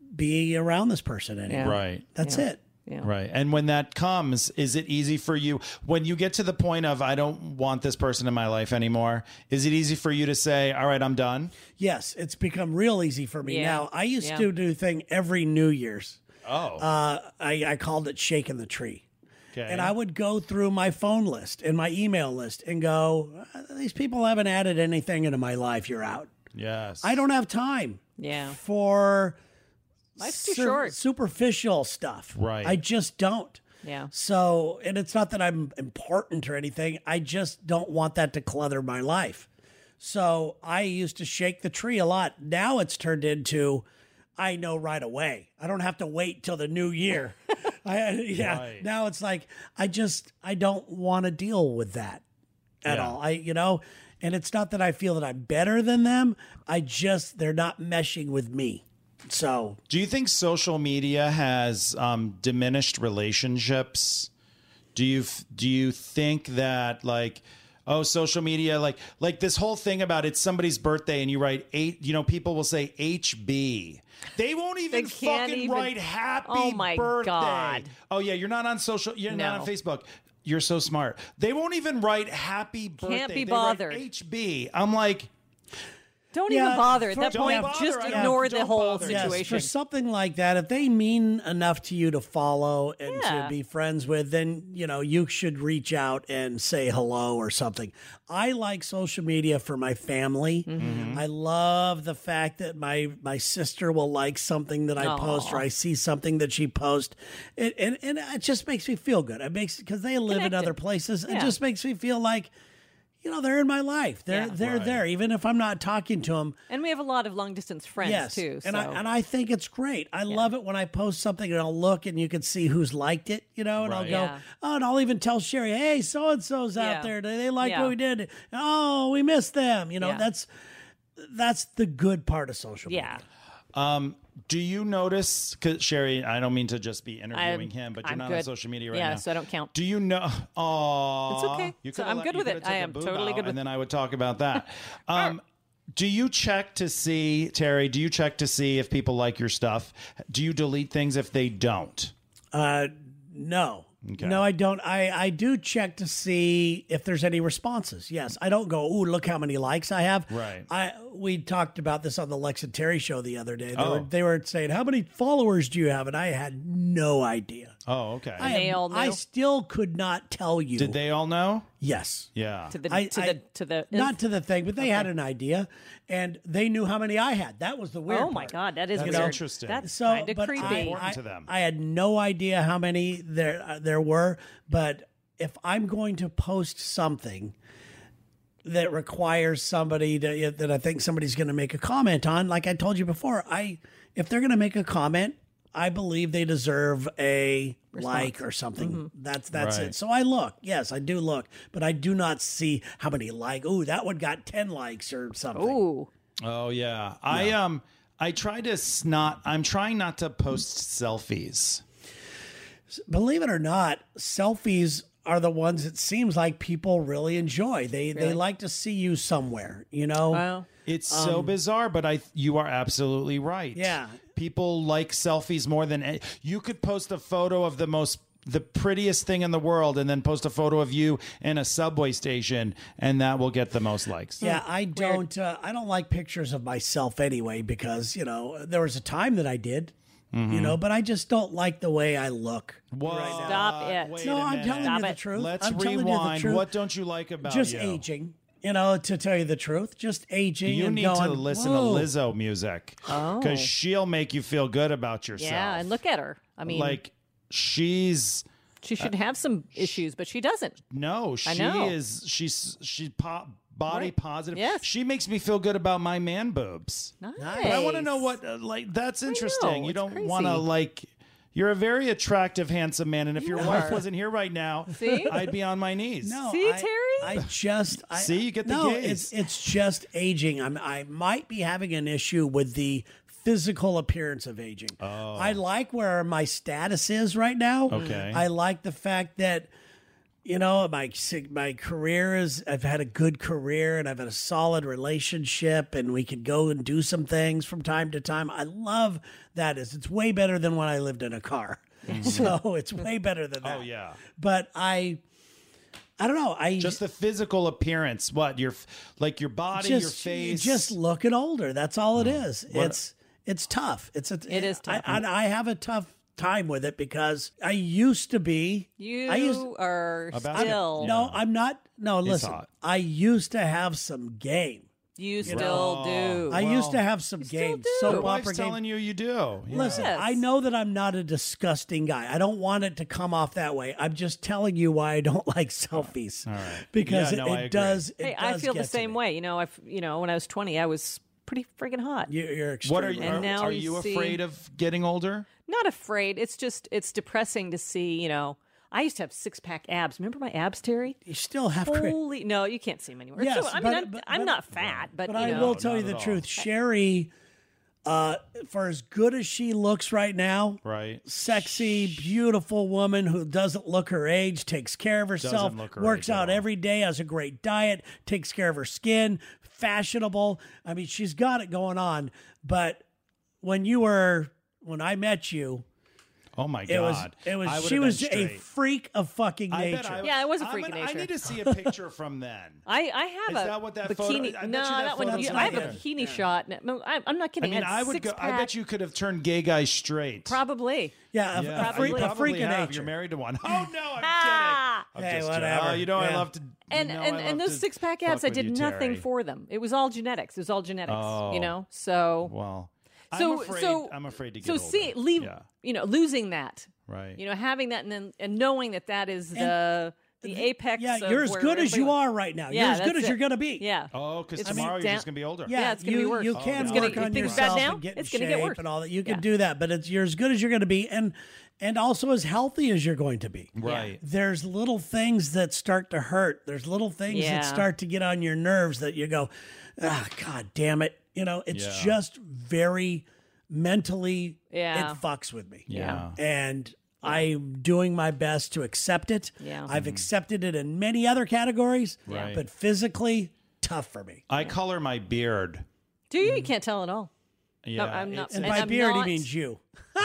be around this person anymore? Yeah. Right. That's Yeah. it. Yeah. Right. And when that comes, is it easy for you when you get to the point of, I don't want this person in my life anymore? Is it easy for you to say, all right, I'm done? Yes, it's become real easy for me Yeah. now. I used Yeah. to do thing every New Year's. Oh, Uh, I, I called it shaking the tree. okay. And I would go through my phone list and my email list and go, "Uh, these people haven't added anything into my life. You're out. yes. I don't have time Yeah. for Life's too sur- short. superficial stuff. Right. I just don't. Yeah. So, and it's not that I'm important or anything. I just don't want that to clutter my life. So I used to shake the tree a lot. Now it's turned into, I know right away. I don't have to wait till the new year. I, yeah. Right. Now it's like, I just, I don't want to deal with that at Yeah. all. I, you know, and it's not that I feel that I'm better than them. I just, they're not meshing with me. So Do you think social media has um, diminished relationships? Do you do you think that like, oh, social media, like like this whole thing about it's somebody's birthday and you write eight, you know, people will say H B. They won't even They can't fucking even- write happy Oh, my birthday. God. Oh yeah, you're not on social. You're not No. on Facebook. You're so smart. They won't even write happy birthday. be They write bothered. H B. I'm like, Don't Yeah, even bother at for- that Don't point. bother. Just Yeah, ignore don't the whole bother. yes, situation. for something like that, if they mean enough to you to follow and Yeah. to be friends with, then you know you should reach out and say hello or something. I like social media for my family. Mm-hmm. I love the fact that my my sister will like something that I post, or Aw. I see something that she posts, it, and and it just makes me feel good. It makes because they live in Connected. other places. It Yeah. just makes me feel like, you know, they're in my life. They're Yeah. they're Right. there, even if I'm not talking to them. And we have a lot of long distance friends Yes, too. and so. I and I think it's great. I love it when I post something and I'll look and you can see who's liked it, you know, and I'll Right. go, Yeah. oh, and I'll even tell Sherry, hey, so and so's out Yeah. there. They they like Yeah. what we did. Oh, we missed them. You know, Yeah. that's that's the good part of social yeah. media. Um, do you notice, cause Sherry, I don't mean to just be interviewing I'm- him, but you're I'm not good. on social media right Yeah, now. so I don't count. Do you know? Oh, It's okay. So I'm good with it. I am totally good with- And then I would talk about that. Um, do you check to see, Terry? Do you check to see if people like your stuff? Do you delete things if they don't? Uh, no. Okay. No, I don't. I, I do check to see if there's any responses. Yes. I don't go, ooh, look how many likes I have. Right. I we talked about this on the Lex and Terry show the other day. They, Oh. were, they were saying, how many followers do you have? And I had no idea. Oh, okay. I, They have- all knew? I still could not tell you. Did they all know? Yes. Yeah. To the I- to I- the to the Not to the thing, but they had an idea, and they knew how many I had. That was the weird Oh my part. god, that is That's weird. interesting. That's So, kind of but creepy. I, Important I, to them. I had no idea how many there uh, there were, but if I'm going to post something that requires somebody to that I think somebody's going to make a comment on, like I told you before, I if they're going to make a comment, I believe they deserve a like or something. That's that's Right. it. So I look. Yes, I do look, but I do not see how many like. Oh, that one got ten likes or something. Ooh. Oh yeah. I um I try to s- not I'm trying not to post selfies. Believe it or not, selfies are the ones it seems like people really enjoy. They they like to see you somewhere, you know? Well, It's so bizarre, but I you are absolutely right. Um, Yeah. People like selfies more than any, you could post a photo of the most the prettiest thing in the world and then post a photo of you in a subway station and that will get the most likes. Yeah, I don't uh, I don't like pictures of myself anyway because, you know, there was a time that I did, you know, but I just don't like the way I look. What? Stop it. Wait No, a I'm minute. telling Stop you the it. truth. Let's I'm telling you the rewind. truth. What don't you like about Just you? aging. You know, to tell you the truth, just aging. You and need going, to listen "Whoa." to Lizzo music because she'll make you feel good about yourself. yeah, and look at her. I mean, like she's she should have some issues, but she doesn't. no, she know. is she's she's po- body Right. positive. Yes. She makes me feel good about my man boobs. Nice. But I want to know what uh, like that's interesting. you it's don't crazy. want to like. You're a very attractive, handsome man, and if your wife wasn't here right now, See? I'd be on my knees. No, See, I, Terry? I just I, See, you get the no. gaze. It's it's just aging. I'm I might be having an issue with the physical appearance of aging. Oh. I like where my status is right now. Okay. I like the fact that you know my my career is. I've had a good career and I've had a solid relationship, and we could go and do some things from time to time. I love that. Is it's way better than when I lived in a car. So it's way better than that. Oh yeah. But I, I don't know. I Just the physical appearance. What your like your body, just, your face. just looking older. That's all it is. What- It's it's tough. It's a, It is tough. I, I, I have a tough time with it because I used to be. You I used are About- still. Yeah. no. I'm not. No, listen. hot. I used to have some game. You still do. I Well, used to have some game. do. Soap Your wife's opera game. telling you you do. Yeah. Listen, Yes. I know that I'm not a disgusting guy. I don't want it to come off that way. I'm just telling you why I don't like selfies. All right. Because Yeah, no, it, I it agree. does. It hey, I does feel the get to same me. way. You know, I've you know when I was twenty, I was pretty friggin' hot. You, you're extreme. What are you? And Are, now are you you see- afraid of getting older? Not afraid. It's just it's depressing to see. You know, I used to have six pack abs. Remember my abs, Terry? You still have great. Holy no, you can't see them anymore. Yes, So, I mean, but- I'm, but- I'm but- not fat, but, But you I know, will tell not you the at all. truth. Sherry, uh, for as good as she looks right now, Right. sexy, beautiful woman who doesn't look her age, takes care of herself, look her works age at out all. every day, has a great diet, takes care of her skin, fashionable. I mean, she's got it going on. But when you were, when I met you, Oh my it was, God. it was, I would she have was been a straight. freak of fucking I nature. bet I, Yeah, it was a I'm freak of gonna- I nature. need to see a picture from then. I, I have Is a that what that bikini. photo- I bet you no, that that one. photo's yeah, not I have a there. bikini shot. No, I, I'm not I kidding. mean, I, had I would go. six I pack. bet you could have turned gay guys straight. Probably. yeah, a, Yeah, a freak, you a probably freak of have. nature. You're married to one. Oh no, I'm Ah! kidding. I'm Hey, just whatever. joking. Oh, you know I Yeah. love to. And you know and, I and love those to six pack fuck abs, I with did you, nothing Terry. for them. It was all genetics. It was all genetics. Oh. You know. So Well, so I'm afraid. so I'm afraid to get so older. see leave Yeah. you know losing that. Right. You know, having that and then and knowing that that is the the apex. Yeah, of you're as where good as you everybody- are right now. Yeah, you're as good that's as you're it. going to be. Yeah. Oh, because It's tomorrow you're down- just gonna be older. Yeah, Yeah, it's gonna you, be worse. You Oh, can It's work gonna- on things yourself bad now, and get in it's gonna get shape worse. and all that. You can Yeah. do that, but it's you're as good as you're going to be, and and also as healthy as you're going to be. Right. There's little things that start to hurt. There's little things Yeah. that start to get on your nerves that you go, ah, God damn it. You know, it's Yeah. just very mentally. Yeah. It fucks with me. Yeah. And I'm doing my best to accept it. Yeah. I've accepted it in many other categories, Right. but physically, tough for me. I color my beard. Do you? You can't tell at all. Yeah. No, I'm not. it's- And And by I'm beard, not- he means you.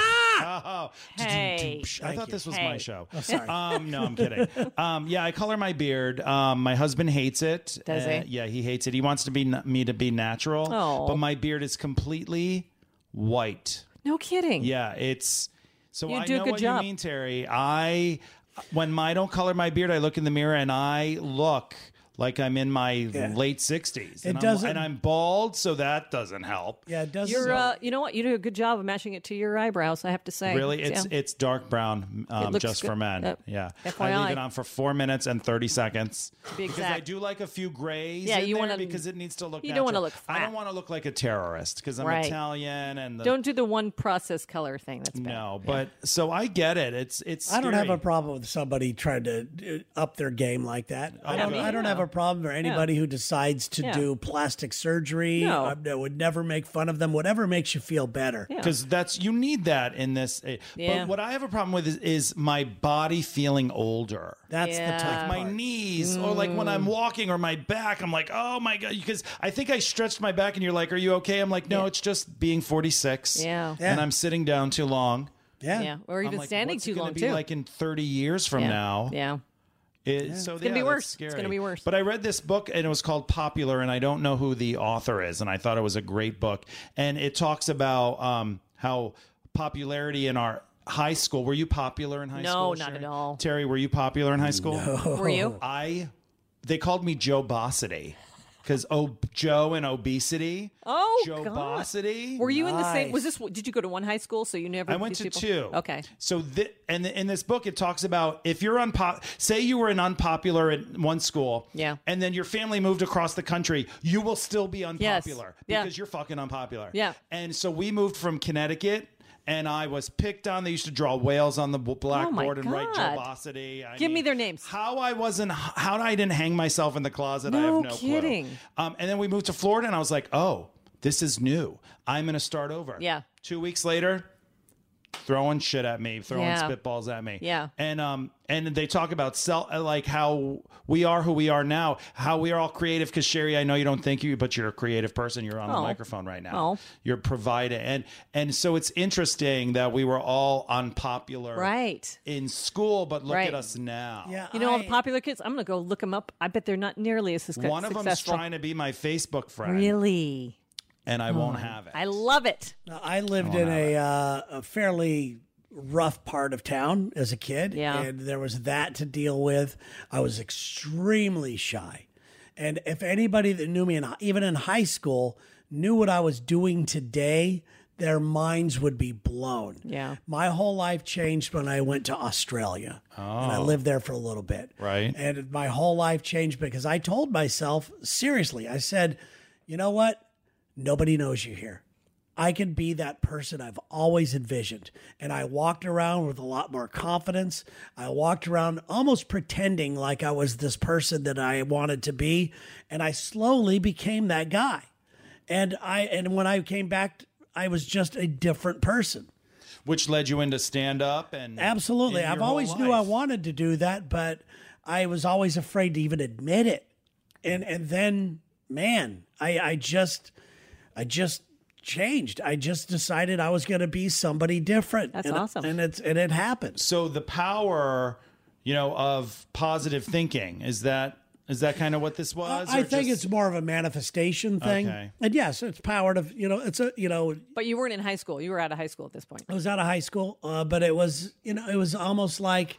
Oh, Hey. I thought you. this was Hey. my show. Oh, sorry. Um, no, I'm kidding. Um, yeah, I color my beard. Um, my husband hates it. Does Uh, he? Yeah, he hates it. He wants to be me to be natural. Oh. But my beard is completely white. No kidding. Yeah, it's so You I do a know good what job. you mean, Terry. I when I don't color my beard, I look in the mirror and I look like I'm in my late sixties. And, I'm- doesn't- and I'm bald, so that doesn't help. Yeah, it does. You're, uh, you know what? You do a good job of matching it to your eyebrows. I have to say. Really, it's Yeah. it's dark brown, um, looks just good. for men. Uh, yeah, F I Y I. leave it on for four minutes and thirty seconds be because I exact. do like a few grays. Yeah, in you there wanna- because it needs to look. you don't wanna natural. look I flat. don't want to look like a terrorist because I'm Right. Italian and the, Don't do the one process color thing. That's bad. no. But so I get it. It's it's. I don't have scary. a problem with somebody trying to uh, up their game like that. I don't. me I don't either. have a problem for anybody who decides to Yeah. do plastic surgery. No. I, I would never make fun of them. Whatever makes you feel better. Yeah. Because that's you need that in this. eh, Yeah. But what I have a problem with is, is my body feeling older. That's Yeah. the tough My part. knees, or like when I'm walking, or my back, I'm like, oh my god, because I think I stretched my back, and you're like, are you okay? I'm like, no, Yeah. it's just being forty-six, Yeah. Yeah. and I'm sitting down too long. Yeah. Yeah. Or I'm even like, standing what's too it gonna long be too. like in thirty years from yeah. now? Yeah. It, So gonna be yeah, worse. that's It's scary. gonna be worse. But I read this book and it was called Popular, and I don't know who the author is, and I thought it was a great book. And it talks about um, how popularity in our high school. Were you popular in high No, school? not Sherry? at all. Terry, were you popular in high school? Were you? I. They called me Joe Bossity because oh, Joe and obesity. Oh, Joe God. Bossity. Were you in the same? Nice. Was this? Did you go to one high school? So you never? I went these to people? two. Okay. So, thi- and in this book, it talks about if you're unpop, say you were an unpopular at one school, Yeah. and then your family moved across the country, you will still be unpopular Yeah. because you're fucking unpopular. Yeah. And so we moved from Connecticut. And I was picked on. They used to draw whales on the b- blackboard and write Joe God. Bossity. I Give me mean, their names. How I wasn't, how I didn't hang myself in the closet, I No have no kidding. clue. Um, and then we moved to Florida, and I was like, oh, this is new. I'm going to start over. Yeah. Two weeks later, throwing shit at me, throwing Yeah. spitballs at me. Yeah. And um and they talk about self, like how we are who we are now, how we are all creative. Because Sherry, I know you don't think you, but you're a creative person. You're on a Oh. microphone right now. Oh. You're providing, and and so it's interesting that we were all unpopular Right. in school, but look Right. at us now. Yeah. You know all I- the popular kids? I'm going to go look them up. I bet they're not nearly as successful. One of them's successful. trying to be my Facebook friend, Really? and I won't have it. I love it. I lived in a, uh, a fairly rough part of town as a kid, Yeah. and there was that to deal with. I was extremely shy, and if anybody that knew me, in, even in high school, knew what I was doing today, their minds would be blown. Yeah. My whole life changed when I went to Australia, and I lived there for a little bit. Right. And my whole life changed because I told myself, seriously, I said, you know what? Nobody knows you here. I can be that person I've always envisioned. And I walked around with a lot more confidence. I walked around almost pretending like I was this person that I wanted to be. And I slowly became that guy. And I and when I came back, I was just a different person. Which led you into stand up and Absolutely. in your I've whole always knew I life. wanted to do that, but I was always afraid to even admit it. And and then, man, I I just I just changed. I just decided I was going to be somebody different. That's and, awesome. And it's and it happened. So the power, you know, of positive thinking is that is that kind of what this was? I or think just- it's more of a manifestation thing. Okay. And yes, it's powered of, you know, it's a, you know, But you weren't in high school. You were out of high school at this point. I was out of high school, uh, but it was, you know, it was almost like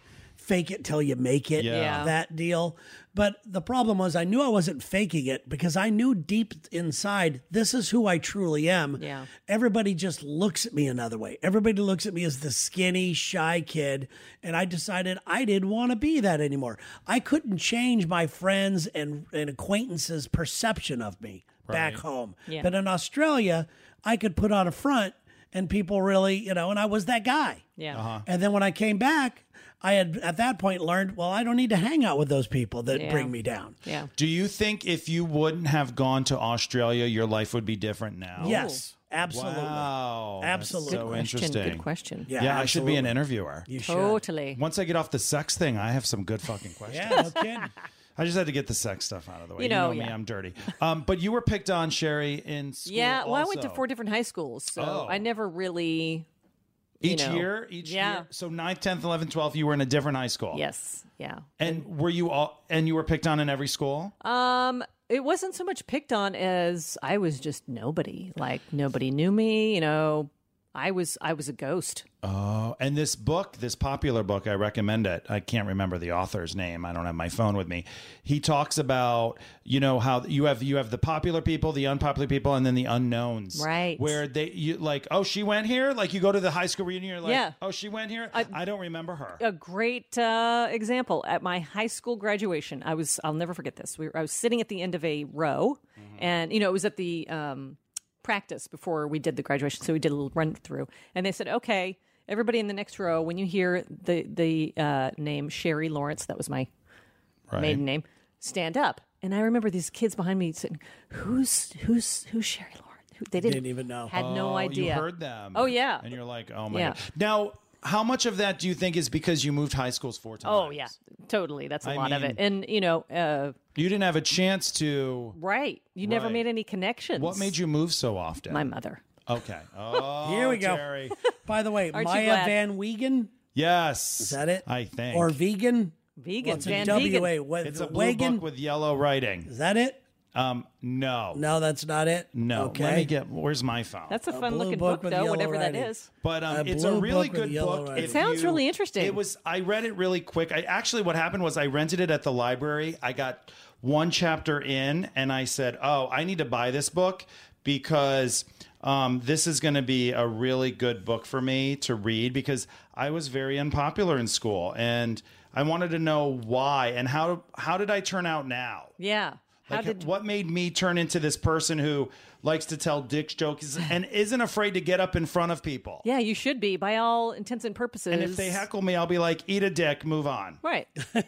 fake it till you make it, Yeah. Yeah. that deal. But the problem was I knew I wasn't faking it because I knew deep inside this is who I truly am. Yeah. Everybody just looks at me another way. Everybody looks at me as the skinny, shy kid. And I decided I didn't want to be that anymore. I couldn't change my friends and, and acquaintances' perception of me back home. Yeah. But in Australia, I could put on a front and people really, you know, and I was that guy. Yeah. Uh-huh. And then when I came back, I had at that point learned, well, I don't need to hang out with those people that Yeah. bring me down. Yeah. Do you think if you wouldn't have gone to Australia, your life would be different now? Yes, absolutely. Wow. That's Absolutely. so Question. interesting. Good question. Yeah, Yeah, I should be an absolutely. interviewer. You should. Totally. Once I get off the sex thing, I have some good fucking questions. Yeah, no kidding. I just had to get the sex stuff out of the way. You know, me, yeah. I'm dirty. Um, but you were picked on, Sherry, in school. Yeah. Well, I went to also. four different high schools, so Oh. I never really. you Each know. year? Each Yeah. year? So ninth, tenth, eleventh, twelfth, you were in a different high school. Yes. Yeah. And were you all, and you were picked on in every school? Um, it wasn't so much picked on as I was just nobody. Like nobody knew me. You know, I was I was a ghost. Oh, and this book, this popular book, I recommend it. I can't remember the author's name. I don't have my phone with me. He talks about, you know, how you have you have the popular people, the unpopular people, and then the unknowns. Right. Where they you like, oh, she went here. Like you go to the high school reunion, you're like, Yeah. oh, she went here. I, I don't remember her. A great uh, example at my high school graduation. I was I'll never forget this. We were, I was sitting at the end of a row, and you know it was at the um, practice before we did the graduation, so we did a little run through, and they said, okay. Everybody in the next row, when you hear the the uh, name Sherry Lawrence, that was my Right. maiden name, stand up. And I remember these kids behind me saying, "Who's who's who's Sherry Lawrence?" Who, they didn't, Didn't even know. Had no Oh, idea. You heard them. Oh, yeah. And you're like, oh my Yeah. god. Now, how much of that do you think is because you moved high schools four times? Oh yeah, totally. That's a I lot of mean- it. And you know, uh, You didn't have a chance to. right? You never Right. made any connections. What made you move so often? My mother. Okay. Oh, Here we go. Terry. By the way, Aren't you Maya glad? Van Wiegen, Yes. is that it? I think. Or vegan? Vegan. What's Van a W Vegan. A? What, It's a blue Wagon? book with yellow writing. Is that it? Um, no. No, that's not it. No. Okay. Let me get. Where's my phone? That's a fun blue looking book book, with though, yellow whatever that writing. is. But um, A it's a blue really book with good yellow book. writing. if It sounds you- really interesting. It was. I read it really quick. I actually, what happened was I rented it at the library. I got one chapter in, and I said, "Oh, I need to buy this book because um, this is going to be a really good book for me to read because I was very unpopular in school, and I wanted to know why and how. How did I turn out now? Yeah. How Like, did what made me turn into this person who likes to tell dick jokes and isn't afraid to get up in front of people? Yeah, you should be by all intents and purposes. And if they heckle me, I'll be like, eat a dick, move on. right.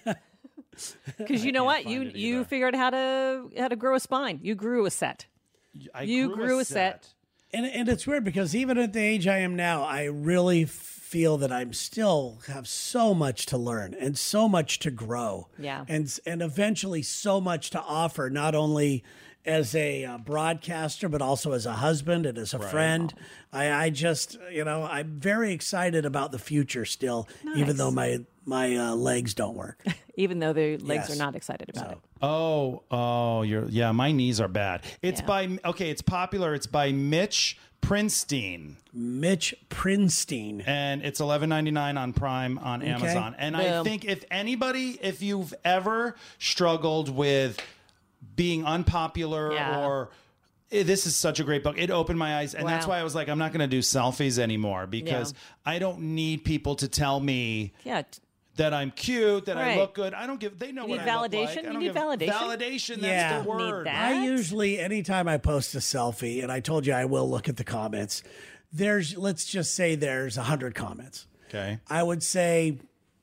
Because you know what, you find it you either. figured how to how to grow a spine. You grew a set. I You grew a set. And and it's weird because even at the age I am now, I really feel that I'm still have so much to learn and so much to grow. Yeah. And and eventually so much to offer, not only as a uh, broadcaster, but also as a husband and as a friend. I, I just, you know, I'm very excited about the future still, even Nice. though my my uh, legs don't work. Even though their legs Yes. are not excited about it. Oh, oh, you're yeah. My knees are bad. It's Yeah. by okay. It's popular. It's by Mitch Prinstein, Mitch Prinstein. and it's eleven ninety nine on Prime on Amazon. And I Boom. think if anybody, if you've ever struggled with being unpopular Yeah. or eh, this is such a great book. It opened my eyes, and that's Wow. why I was like, I'm not going to do selfies anymore because I don't need people to tell me Yeah. t- that I'm cute, that I Right. look good. I don't give. They know You what need I look like. validation? I You don't need give- validation? Validation. That's Yeah. the Don't need word. that. I usually, anytime I post a selfie, and I told you I will look at the comments, there's, let's just say there's one hundred comments. Okay. I would say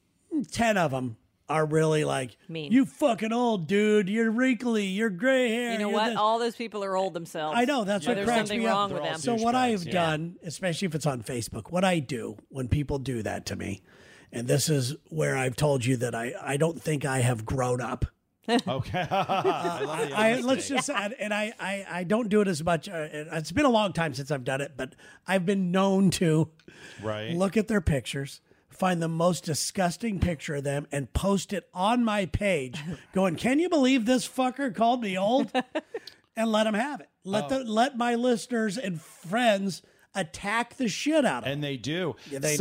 ten of them are really like, Mean. you fucking old dude, you're wrinkly, you're gray hair. You know you're what? this." All those people are old themselves. I know, that's what There's cracks something me wrong up. with They're all them. So what I have douchebags, yeah. done, especially if it's on Facebook, what I do when people do that to me, and this is where I've told you that I, I don't think I have grown up. Okay. I love the I honesty. let's just and, and I, I I don't do it as much. Uh, it's been a long time since I've done it, but I've been known to Right. look at their pictures, find the most disgusting picture of them, and post it on my page, going, "Can you believe this fucker called me old?" and let them have it. Let the let my listeners and friends attack the shit out of them. And they do. Yeah, they some, do.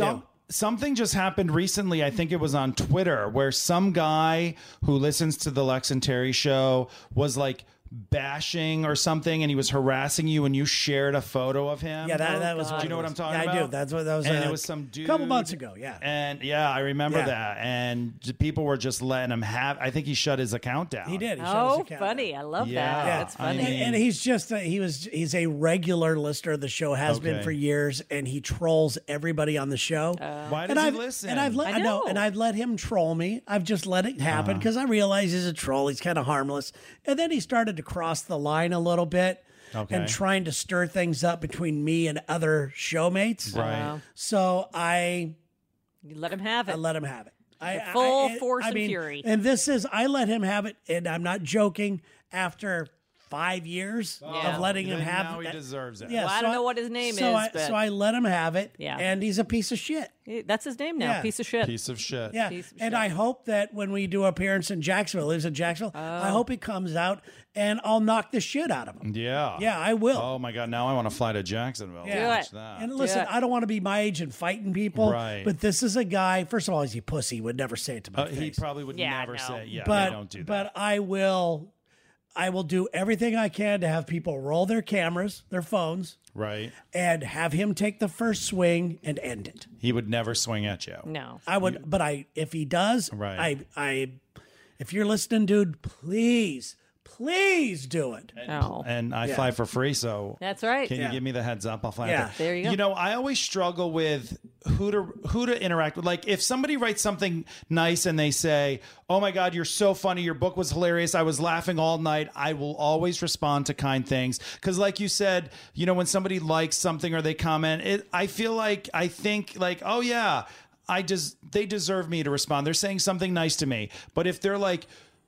something just happened recently. I think it was on Twitter where some guy who listens to the Lex and Terry show was like bashing or something, and he was harassing you, and you shared a photo of him. Yeah, that, that was. God. what Do you know it what I'm was. talking yeah, about? I do. That's what that was. And uh, it was some dude a couple months ago. Yeah, And yeah, I remember Yeah. that. And j- people were just letting him have. I think he shut his account down. he did. He shut his Oh, account funny! down. I love Yeah. that. Yeah. That's I funny. mean- And, and he's just a, he was he's a regular listener of the show, has been Okay. for years, and he trolls everybody on the show. Why and does he I've, listen? And I've let, I I know, know. and I've let him troll me. I've just let it happen because I realize he's a troll. He's kind of harmless. And then he started to cross the line a little bit. Okay. And trying to stir things up between me and other showmates. Right. Wow. So I You let him have it. I let him have it. I, The full I- force I and mean, fury. And this is, I let him have it, and I'm not joking, after five years Yeah. of letting him Then have now it. he deserves it. Yeah, Well, I so don't know what his name so is, I, but- So I let him have it, Yeah. and he's a piece of shit. That's his name now. Yeah. Piece of shit. Piece of shit. Yeah, Piece of and shit. I hope that when we do appearance in Jacksonville, lives in Jacksonville, I Oh. hope he comes out and I'll knock the shit out of him. Yeah. Yeah, I will. Oh my God! Now I want to fly to Jacksonville. Yeah. Watch Do it. that. And listen, it. I don't want to be my age and fighting people, Right. but this is a guy. First of all, he's a pussy. Would never say it to my Uh, face. he probably would Yeah, never no. say, "Yeah, but they don't do that." but I will, I will do everything I can to have people roll their cameras, their phones, right? and have him take the first swing and end it. He would never swing at you. No. I would, but I if he does, Right. I I if you're listening, dude, please, please do it. No. And I Yeah. fly for free, so That's right. Can Yeah. you give me the heads up? I'll fly. Yeah. out there. There you go. You know, I always struggle with who to who to interact with. Like, if somebody writes something nice and they say, "Oh my God, you're so funny. Your book was hilarious. I was laughing all night." I will always respond to kind things because, like you said, you know, when somebody likes something or they comment, it. I feel like I think like, "Oh yeah, I just they deserve me to respond. They're saying something nice to me." But if they're like,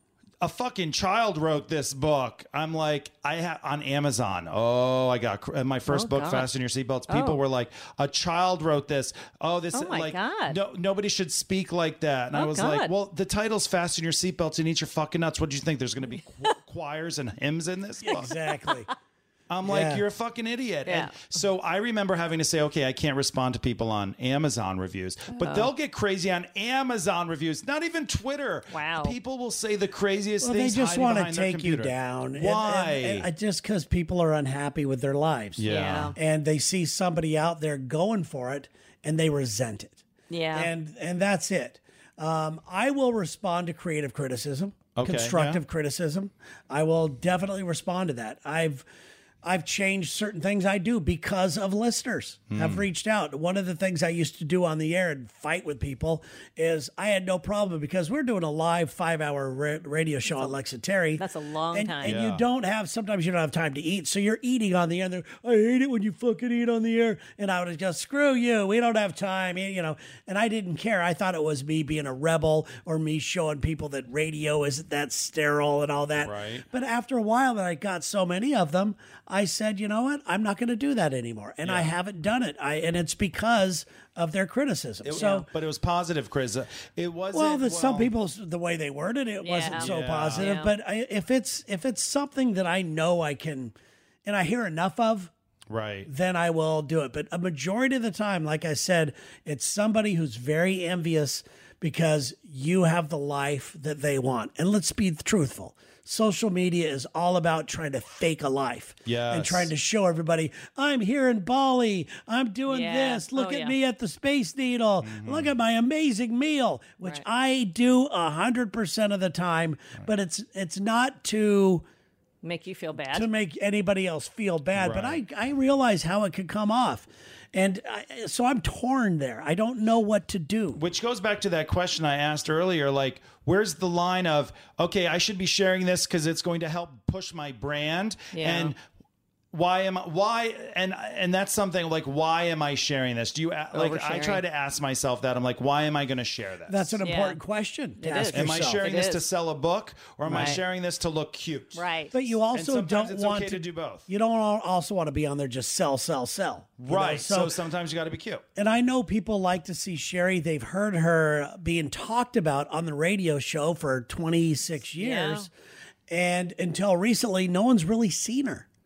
a fucking child wrote this book, I'm like, I have on Amazon. Oh, I got cr- my first Oh, book, God. Fasten Your Seatbelts. People Oh. were like, a child wrote this. Oh, this Oh, my like God. no nobody should speak like that. And I Oh, was like, God. well, the title's Fasten Your Seatbelts and Eat Your Fucking Nuts. What do you think? There's going to be qu- choirs and hymns in this book? Exactly. I'm like, Yeah. you're a fucking idiot. Yeah. And so I remember having to say, okay, I can't respond to people on Amazon reviews, but they'll get crazy on Amazon reviews, not even Twitter. Wow. People will say the craziest Well, they things. just hiding want to behind their take you computer. down. And- Why? and- and just because people are unhappy with their lives. Yeah. Yeah. And they see somebody out there going for it and they resent it. Yeah. And and that's it. Um, I will respond to creative criticism, Okay, constructive yeah. criticism. I will definitely respond to that. I've I've changed certain things I do because of listeners have reached out. One of the things I used to do on the air and fight with people is I had no problem because we're doing a live five hour ra- radio show on Lex and Terry. that's a long and, time. And Yeah. you don't have, sometimes you don't have time to eat. So you're eating on the air. And they're, I hate it when you fucking eat on the air. And I would just, screw you. We don't have time. You know, and I didn't care. I thought it was me being a rebel or me showing people that radio isn't that sterile and all that. Right. But after a while that I got so many of them, I said, you know what? I'm not going to do that anymore. And I haven't done it. I And it's because of their criticism. so, but it was positive, Chris. Uh, It wasn't. well, the, some well, people, the way they worded it wasn't Yeah. so Yeah. positive. Yeah. But I, if it's if it's something that I know I can, and I hear enough of, right. then I will do it. But a majority of the time, like I said, it's somebody who's very envious because you have the life that they want. And let's be truthful. Social media is all about trying to fake a life. Yes. And trying to show everybody, I'm here in Bali. I'm doing Yeah. this. Look Oh, at yeah. me at the Space Needle. Look at my amazing meal, which Right. I do one hundred percent of the time. But it's it's not to Make you feel bad. to make anybody else feel bad. But I, Right. I realize how it could come off. And I, so I'm torn there. I don't know what to do. Which goes back to that question I asked earlier. Like, where's the line of, okay, I should be sharing this because it's going to help push my brand, Yeah. and why am I why and and that's something like, why am I sharing this? Do you a- like I Oversharing. try to ask myself that. I'm like, why am I going to share this? That's an Yeah. important question to It ask is. am I yourself. sharing It this to is. sell a book, or am I Right. sharing this to look cute? right. But you also sometimes don't it's want okay to do both. You don't al- also want to be on there just sell, sell, sell. you know? Right. So, So, sometimes you got to be cute. and I know people like to see Sherry. They've heard her being talked about on the radio show for twenty-six years. And until recently, no one's really seen her.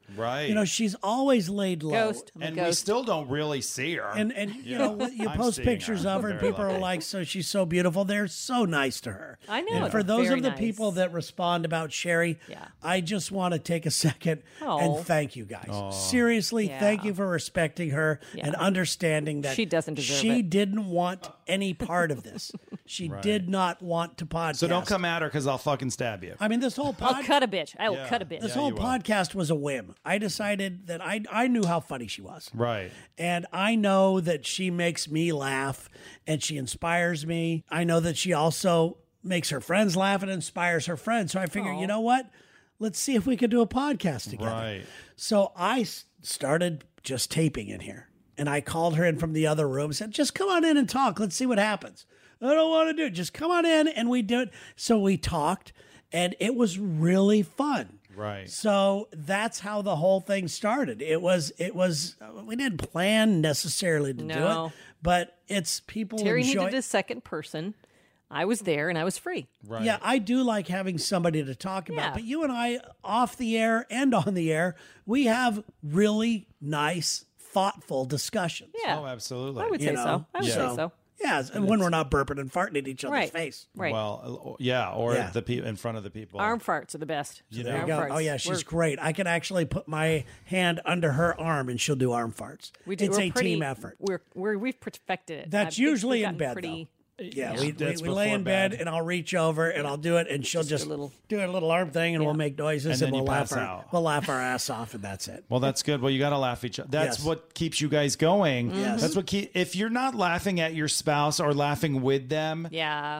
Right. You know, she's always laid low. Ghost. I'm a And we ghost. still don't really see her. And and you know you I'm post seeing pictures her. of her and Very people are lucky. like, so she's so beautiful. They're so nice to her. I know, And it's for those very of the nice. people that respond about Sherry, Yeah. I just want to take a second Oh. and thank you guys. Seriously, Yeah. thank you for respecting her Yeah. and understanding that She doesn't deserve she it. didn't want any part of this. She did not want to podcast. so don't come at her because I'll fucking stab you. I mean, this whole I'll pod- cut a bitch. I will Yeah. cut a bitch. this Yeah, whole you will. podcast was a whim. I decided that I I knew how funny she was. Right. And I know that she makes me laugh and she inspires me. I know that she also makes her friends laugh and inspires her friends. So I figure, Aw. you know what? Let's see if we could do a podcast together. Right. So I s- started just taping in here. And I called her in from the other room and said, just come on in and talk. Let's see what happens. I don't want to do it. Just come on in and we do it. So we talked and it was really fun. Right. So that's how the whole thing started. It was, it was, we didn't plan necessarily to do No. it, but it's people Terry enjoy. needed a second person. I was there and I was free. Right. Yeah, I do like having somebody to talk about. Yeah. But you and I, off the air and on the air, we have really nice, thoughtful discussions. Yeah. Oh, absolutely. I would You say know? so. I would Yeah. say so. Yeah, and when we're not burping and farting at each other's Right. face. Right. Well, yeah, or Yeah. the people in front of the people. Arm farts are the best. You There you Arm go. farts. Oh yeah, she's We're- great. I can actually put my hand under her arm and she'll do arm farts. We do, it's we're a pretty, team effort. We're we're we've perfected it. That's I think we've usually in gotten bed, Pretty, Yeah, Yeah. we, we, That's we lay before in bed, bed. and I'll reach over and I'll do it, and she'll Just just, a little- do a little arm thing, and we'll make noises, And and, then we'll you laugh pass our out. we'll laugh our ass off, and that's it. Well, that's good. Well, you got to laugh each other. That's Yes. what keeps you guys going. Yes. That's what keep. If you're not laughing at your spouse or laughing with them, Yeah.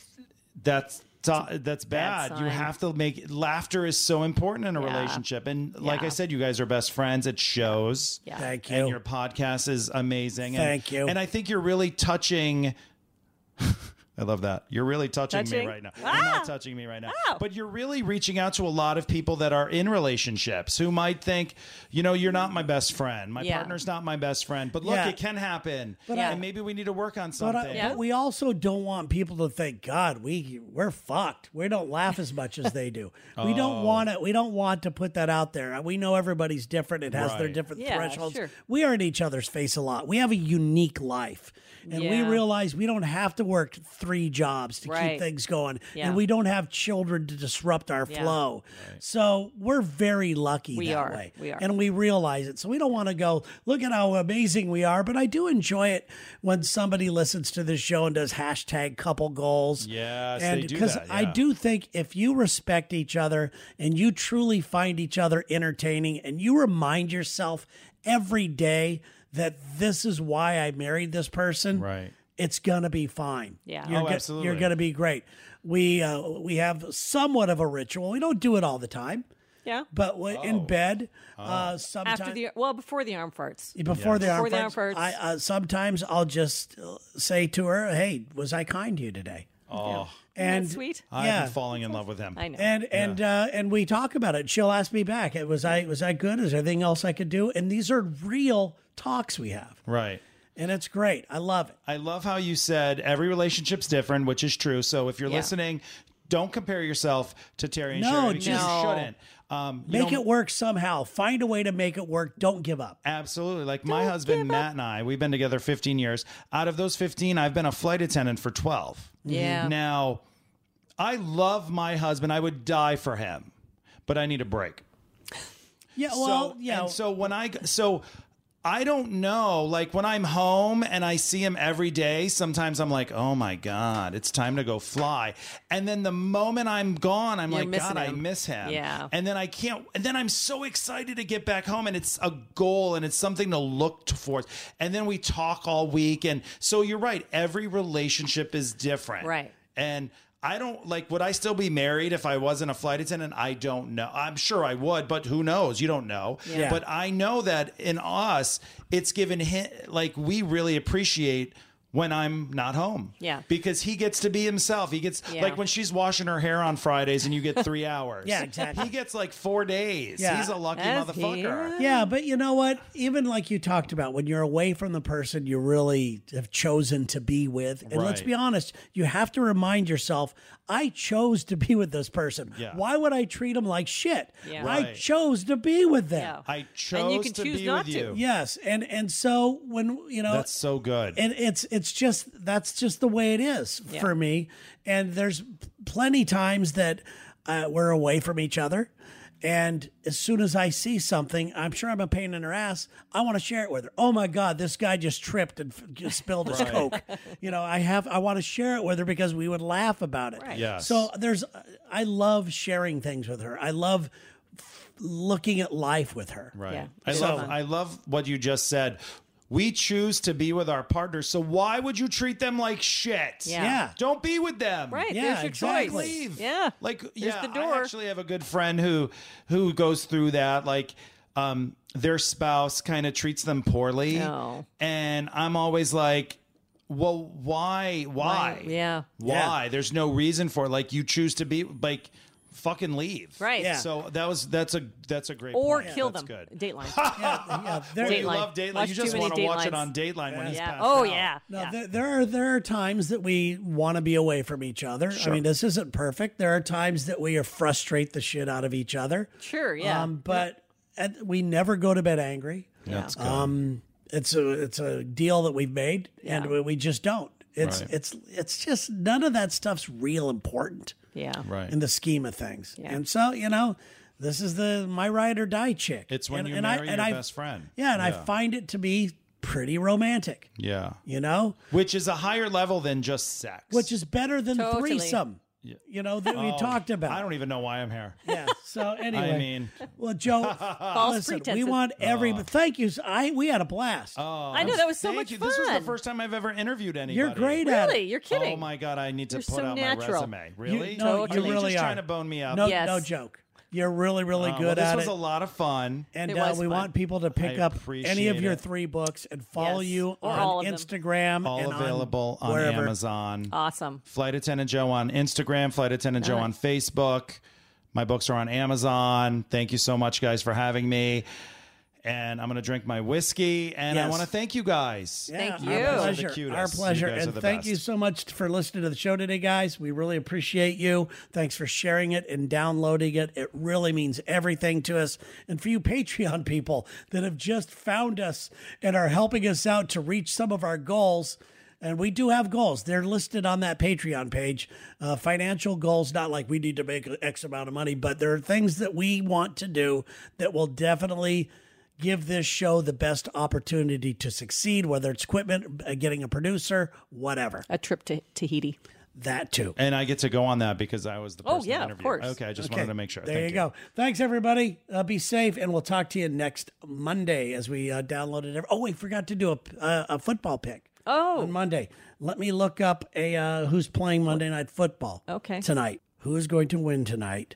that's that's bad. bad You sign. have to make laughter is so important in a Yeah. relationship. And like Yeah. I said, you guys are best friends. It shows. Yeah. Thank you. And your podcast is amazing. And- Thank you. And I think you're really touching. I love that. You're really touching, me Touching? right now. Ah! You're not touching me right now. Ow! But you're really reaching out to a lot of people that are in relationships who might think, you know, you're not my best friend. My Yeah. partner's not my best friend. But look, Yeah. it can happen. I- and maybe we need to work on But, something. I, Yeah. but we also don't want people to think, God, we we're fucked. We don't laugh as much as they do. We Oh. don't want to. We don't want to put that out there. We know everybody's different. It has their Right. different Yeah, thresholds. sure. We are in each other's face a lot. We have a unique life, and we Yeah. realize we don't have to work three jobs to Right. keep things going, Yeah. and we don't have children to disrupt our Yeah. flow. So we're very lucky We that are. way, We are. and we realize it. So we don't want to go look at how amazing we are. But I do enjoy it when somebody listens to this show and does hashtag couple goals. Yes, and they do because that, I yeah. do think if you respect each other and you truly find each other entertaining, and you remind yourself every day that this is why I married this person, Right. it's gonna be fine. Yeah. you're Oh, go- absolutely. You're gonna be great. We uh, we have somewhat of a ritual. We don't do it all the time, Yeah. but we Oh. in bed, uh, sometimes After the well, before the arm farts. before the arm Before the farts, arm farts. I uh, sometimes I'll just uh, say to her, "Hey, was I kind to you today?" Oh, And Isn't that sweet? I'm yeah. falling in love with him. I know. and and uh, and we talk about it. She'll ask me back. Was I was I good? Is there anything else I could do? And these are real talks we have, Right. and it's great. I love it. I love how you said every relationship's different, which is true. So if you're Yeah. listening, don't compare yourself to Terry and No, Sherry because just- you No. shouldn't. Um, you Make know, it work somehow. Find a way to make it work. Don't give up. Absolutely. Like my husband, Matt, and I, we've been together fifteen years. Out of those fifteen, I've been a flight attendant for twelve. Yeah. Now, I love my husband. I would die for him, but I need a break. Yeah. Well, so, yeah. and so when I, so I don't know, like when I'm home and I see him every day, sometimes I'm like, oh my God, it's time to go fly. And then the moment I'm gone, I'm You're like, missing God, I him. miss him. Yeah. And then I can't, and then I'm so excited to get back home and it's a goal and it's something to look towards. And then we talk all week. And so you're right. Every relationship is different. Right. And I don't like, would I still be married if I wasn't a flight attendant? I don't know. I'm sure I would, but who knows? You don't know. Yeah. But I know that in us, it's given him, like, we really appreciate when I'm not home. Yeah. Because he gets to be himself. He gets, Yeah. like when she's washing her hair on Fridays and you get three hours. Yeah, exactly. He gets like four days. Yeah. He's a lucky That's- motherfucker. Yeah, but you know what? Even like you talked about, when you're away from the person you really have chosen to be with, and let's Right. be honest, you have to remind yourself, I chose to be with this person. Yeah. Why would I treat them like shit? Yeah. I Right. chose to be with them. Yeah. I chose And you can to choose be not with to. you. Yes, and and so when you know That's so good. and it's it's just that's just the way it is Yeah. for me. And there's plenty times that uh, we're away from each other, and as soon as I see something, I'm sure I'm a pain in her ass. I want to share it with her. Oh my God, this guy just tripped and f- just spilled his coke. You know, I have I want to share it with her because we would laugh about it. Right. Yes. So there's I love sharing things with her. I love f- looking at life with her. Right. Yeah. I It's love fun. I love what you just said. We choose to be with our partners, so why would you treat them like shit? Yeah. Yeah. Don't be with them. Right. Yeah, There's your exactly. choice. Leave. Yeah. Like There's yeah, the door. I actually have a good friend who who goes through that. Like um their spouse kind of treats them poorly. No. And I'm always like, well, why? Why? Yeah. Why? There's no reason for it. Like you choose to be like fucking leave. Right. Yeah. So that was that's a that's a great Or point. kill That's them. good. Dateline. Yeah, there, Well, you Dateline. love Dateline. Watch You too just many want to watch it Datelines. on Dateline when he's yeah. passed Oh out. yeah. No, yeah. there, there are there are times that we want to be away from each other. I mean, this isn't perfect. There are times that we are frustrate the shit out of each other. Sure. Yeah. Um, but at, we never go to bed angry. That's good. Um, it's a it's a deal that we've made, and Yeah. we, we just don't. It's Right. it's it's just none of that stuff's real important yeah. right. in the scheme of things. Yeah. And so you know, this is the my ride or die chick. It's when and, you and marry I, your and I, best friend. Yeah, and I Yeah. find it to be pretty romantic. Yeah. You know. Which is a higher level than just sex. Which is better than Totally. threesome. You know that we Oh, talked about. I don't even know why I'm here. Yeah. So anyway, I mean, well, Joe, False listen, we pretenses. want every. Thank you. I we had a blast. oh, I know, that was so thank much you. This was the fun. first time I've ever interviewed anybody. You're great at Really? it. You're kidding. Oh my god, I need to You're put so out natural. my resume. Really? You, no, Totally. you really just are. trying to bone me up. No, Yes. no joke. You're really, really Uh, good well, this at was it. a lot of fun. And It uh, was we fun. want people to pick I up any of appreciate your it. three books and follow Yes. you Or on all of them. Instagram. All and available on, wherever. Amazon. Awesome. Flight Attendant Joe on Instagram, Flight Attendant Joe on Facebook. My books are on Amazon. Thank you so much, guys, for having me. And I'm going to drink my whiskey. And I Yes. want to thank you guys. Yeah, Thank our you. pleasure. The cutest. Our pleasure. You guys are And the thank best. you so much for listening to the show today, guys. We really appreciate you. Thanks for sharing it and downloading it. It really means everything to us. And for you Patreon people that have just found us and are helping us out to reach some of our goals. And we do have goals. They're listed on that Patreon page. Uh, financial goals, not like we need to make X amount of money, but there are things that we want to do that will definitely give this show the best opportunity to succeed, whether it's equipment, uh, getting a producer, whatever. A trip to Tahiti. That too. And I get to go on that because I was the person Oh, yeah, that of interviewed. course. Okay, I just Okay, wanted to make sure. There Thank you go. Thanks, everybody. Uh, be safe, and we'll talk to you next Monday as we uh, downloaded it. Oh, we forgot to do a, a, a football pick. Oh. On Monday. Let me look up a uh, who's playing Monday Night Football. Okay. Tonight. Who is going to win tonight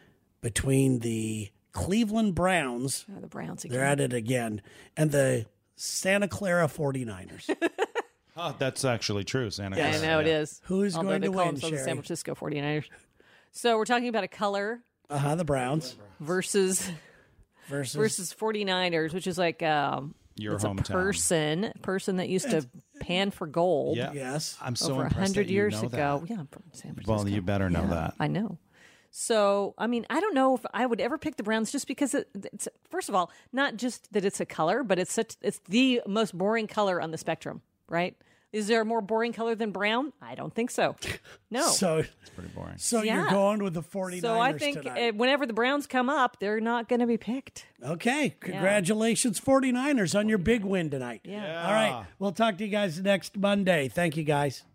between the Cleveland Browns, Oh, the Browns they're again. at it again, and the Santa Clara forty-niners? Oh, that's actually true, Santa I Clara. know it Yeah. is. Who is Although going they to call win, themselves the Sherry? San Francisco forty-niners. So we're talking about a color Uh-huh, the Browns versus versus, versus forty-niners, which is like um Your it's hometown. a person person that used to pan for gold Yeah. Yes. I'm so over a impressed hundred that you years know ago. that. Yeah, I'm from San Francisco. Well, you better know Yeah, that. I know. So, I mean, I don't know if I would ever pick the Browns just because it, it's first of all, not just that it's a color, but it's such it's the most boring color on the spectrum, right? Is there a more boring color than brown? I don't think so. No. So, Pretty boring. so you're Yeah. going with the forty-niners So I think tonight. uh, whenever the Browns come up, they're not going to be picked. Okay. Congratulations, forty-niners, on your big win tonight. Yeah. All right. We'll talk to you guys next Monday. Thank you, guys.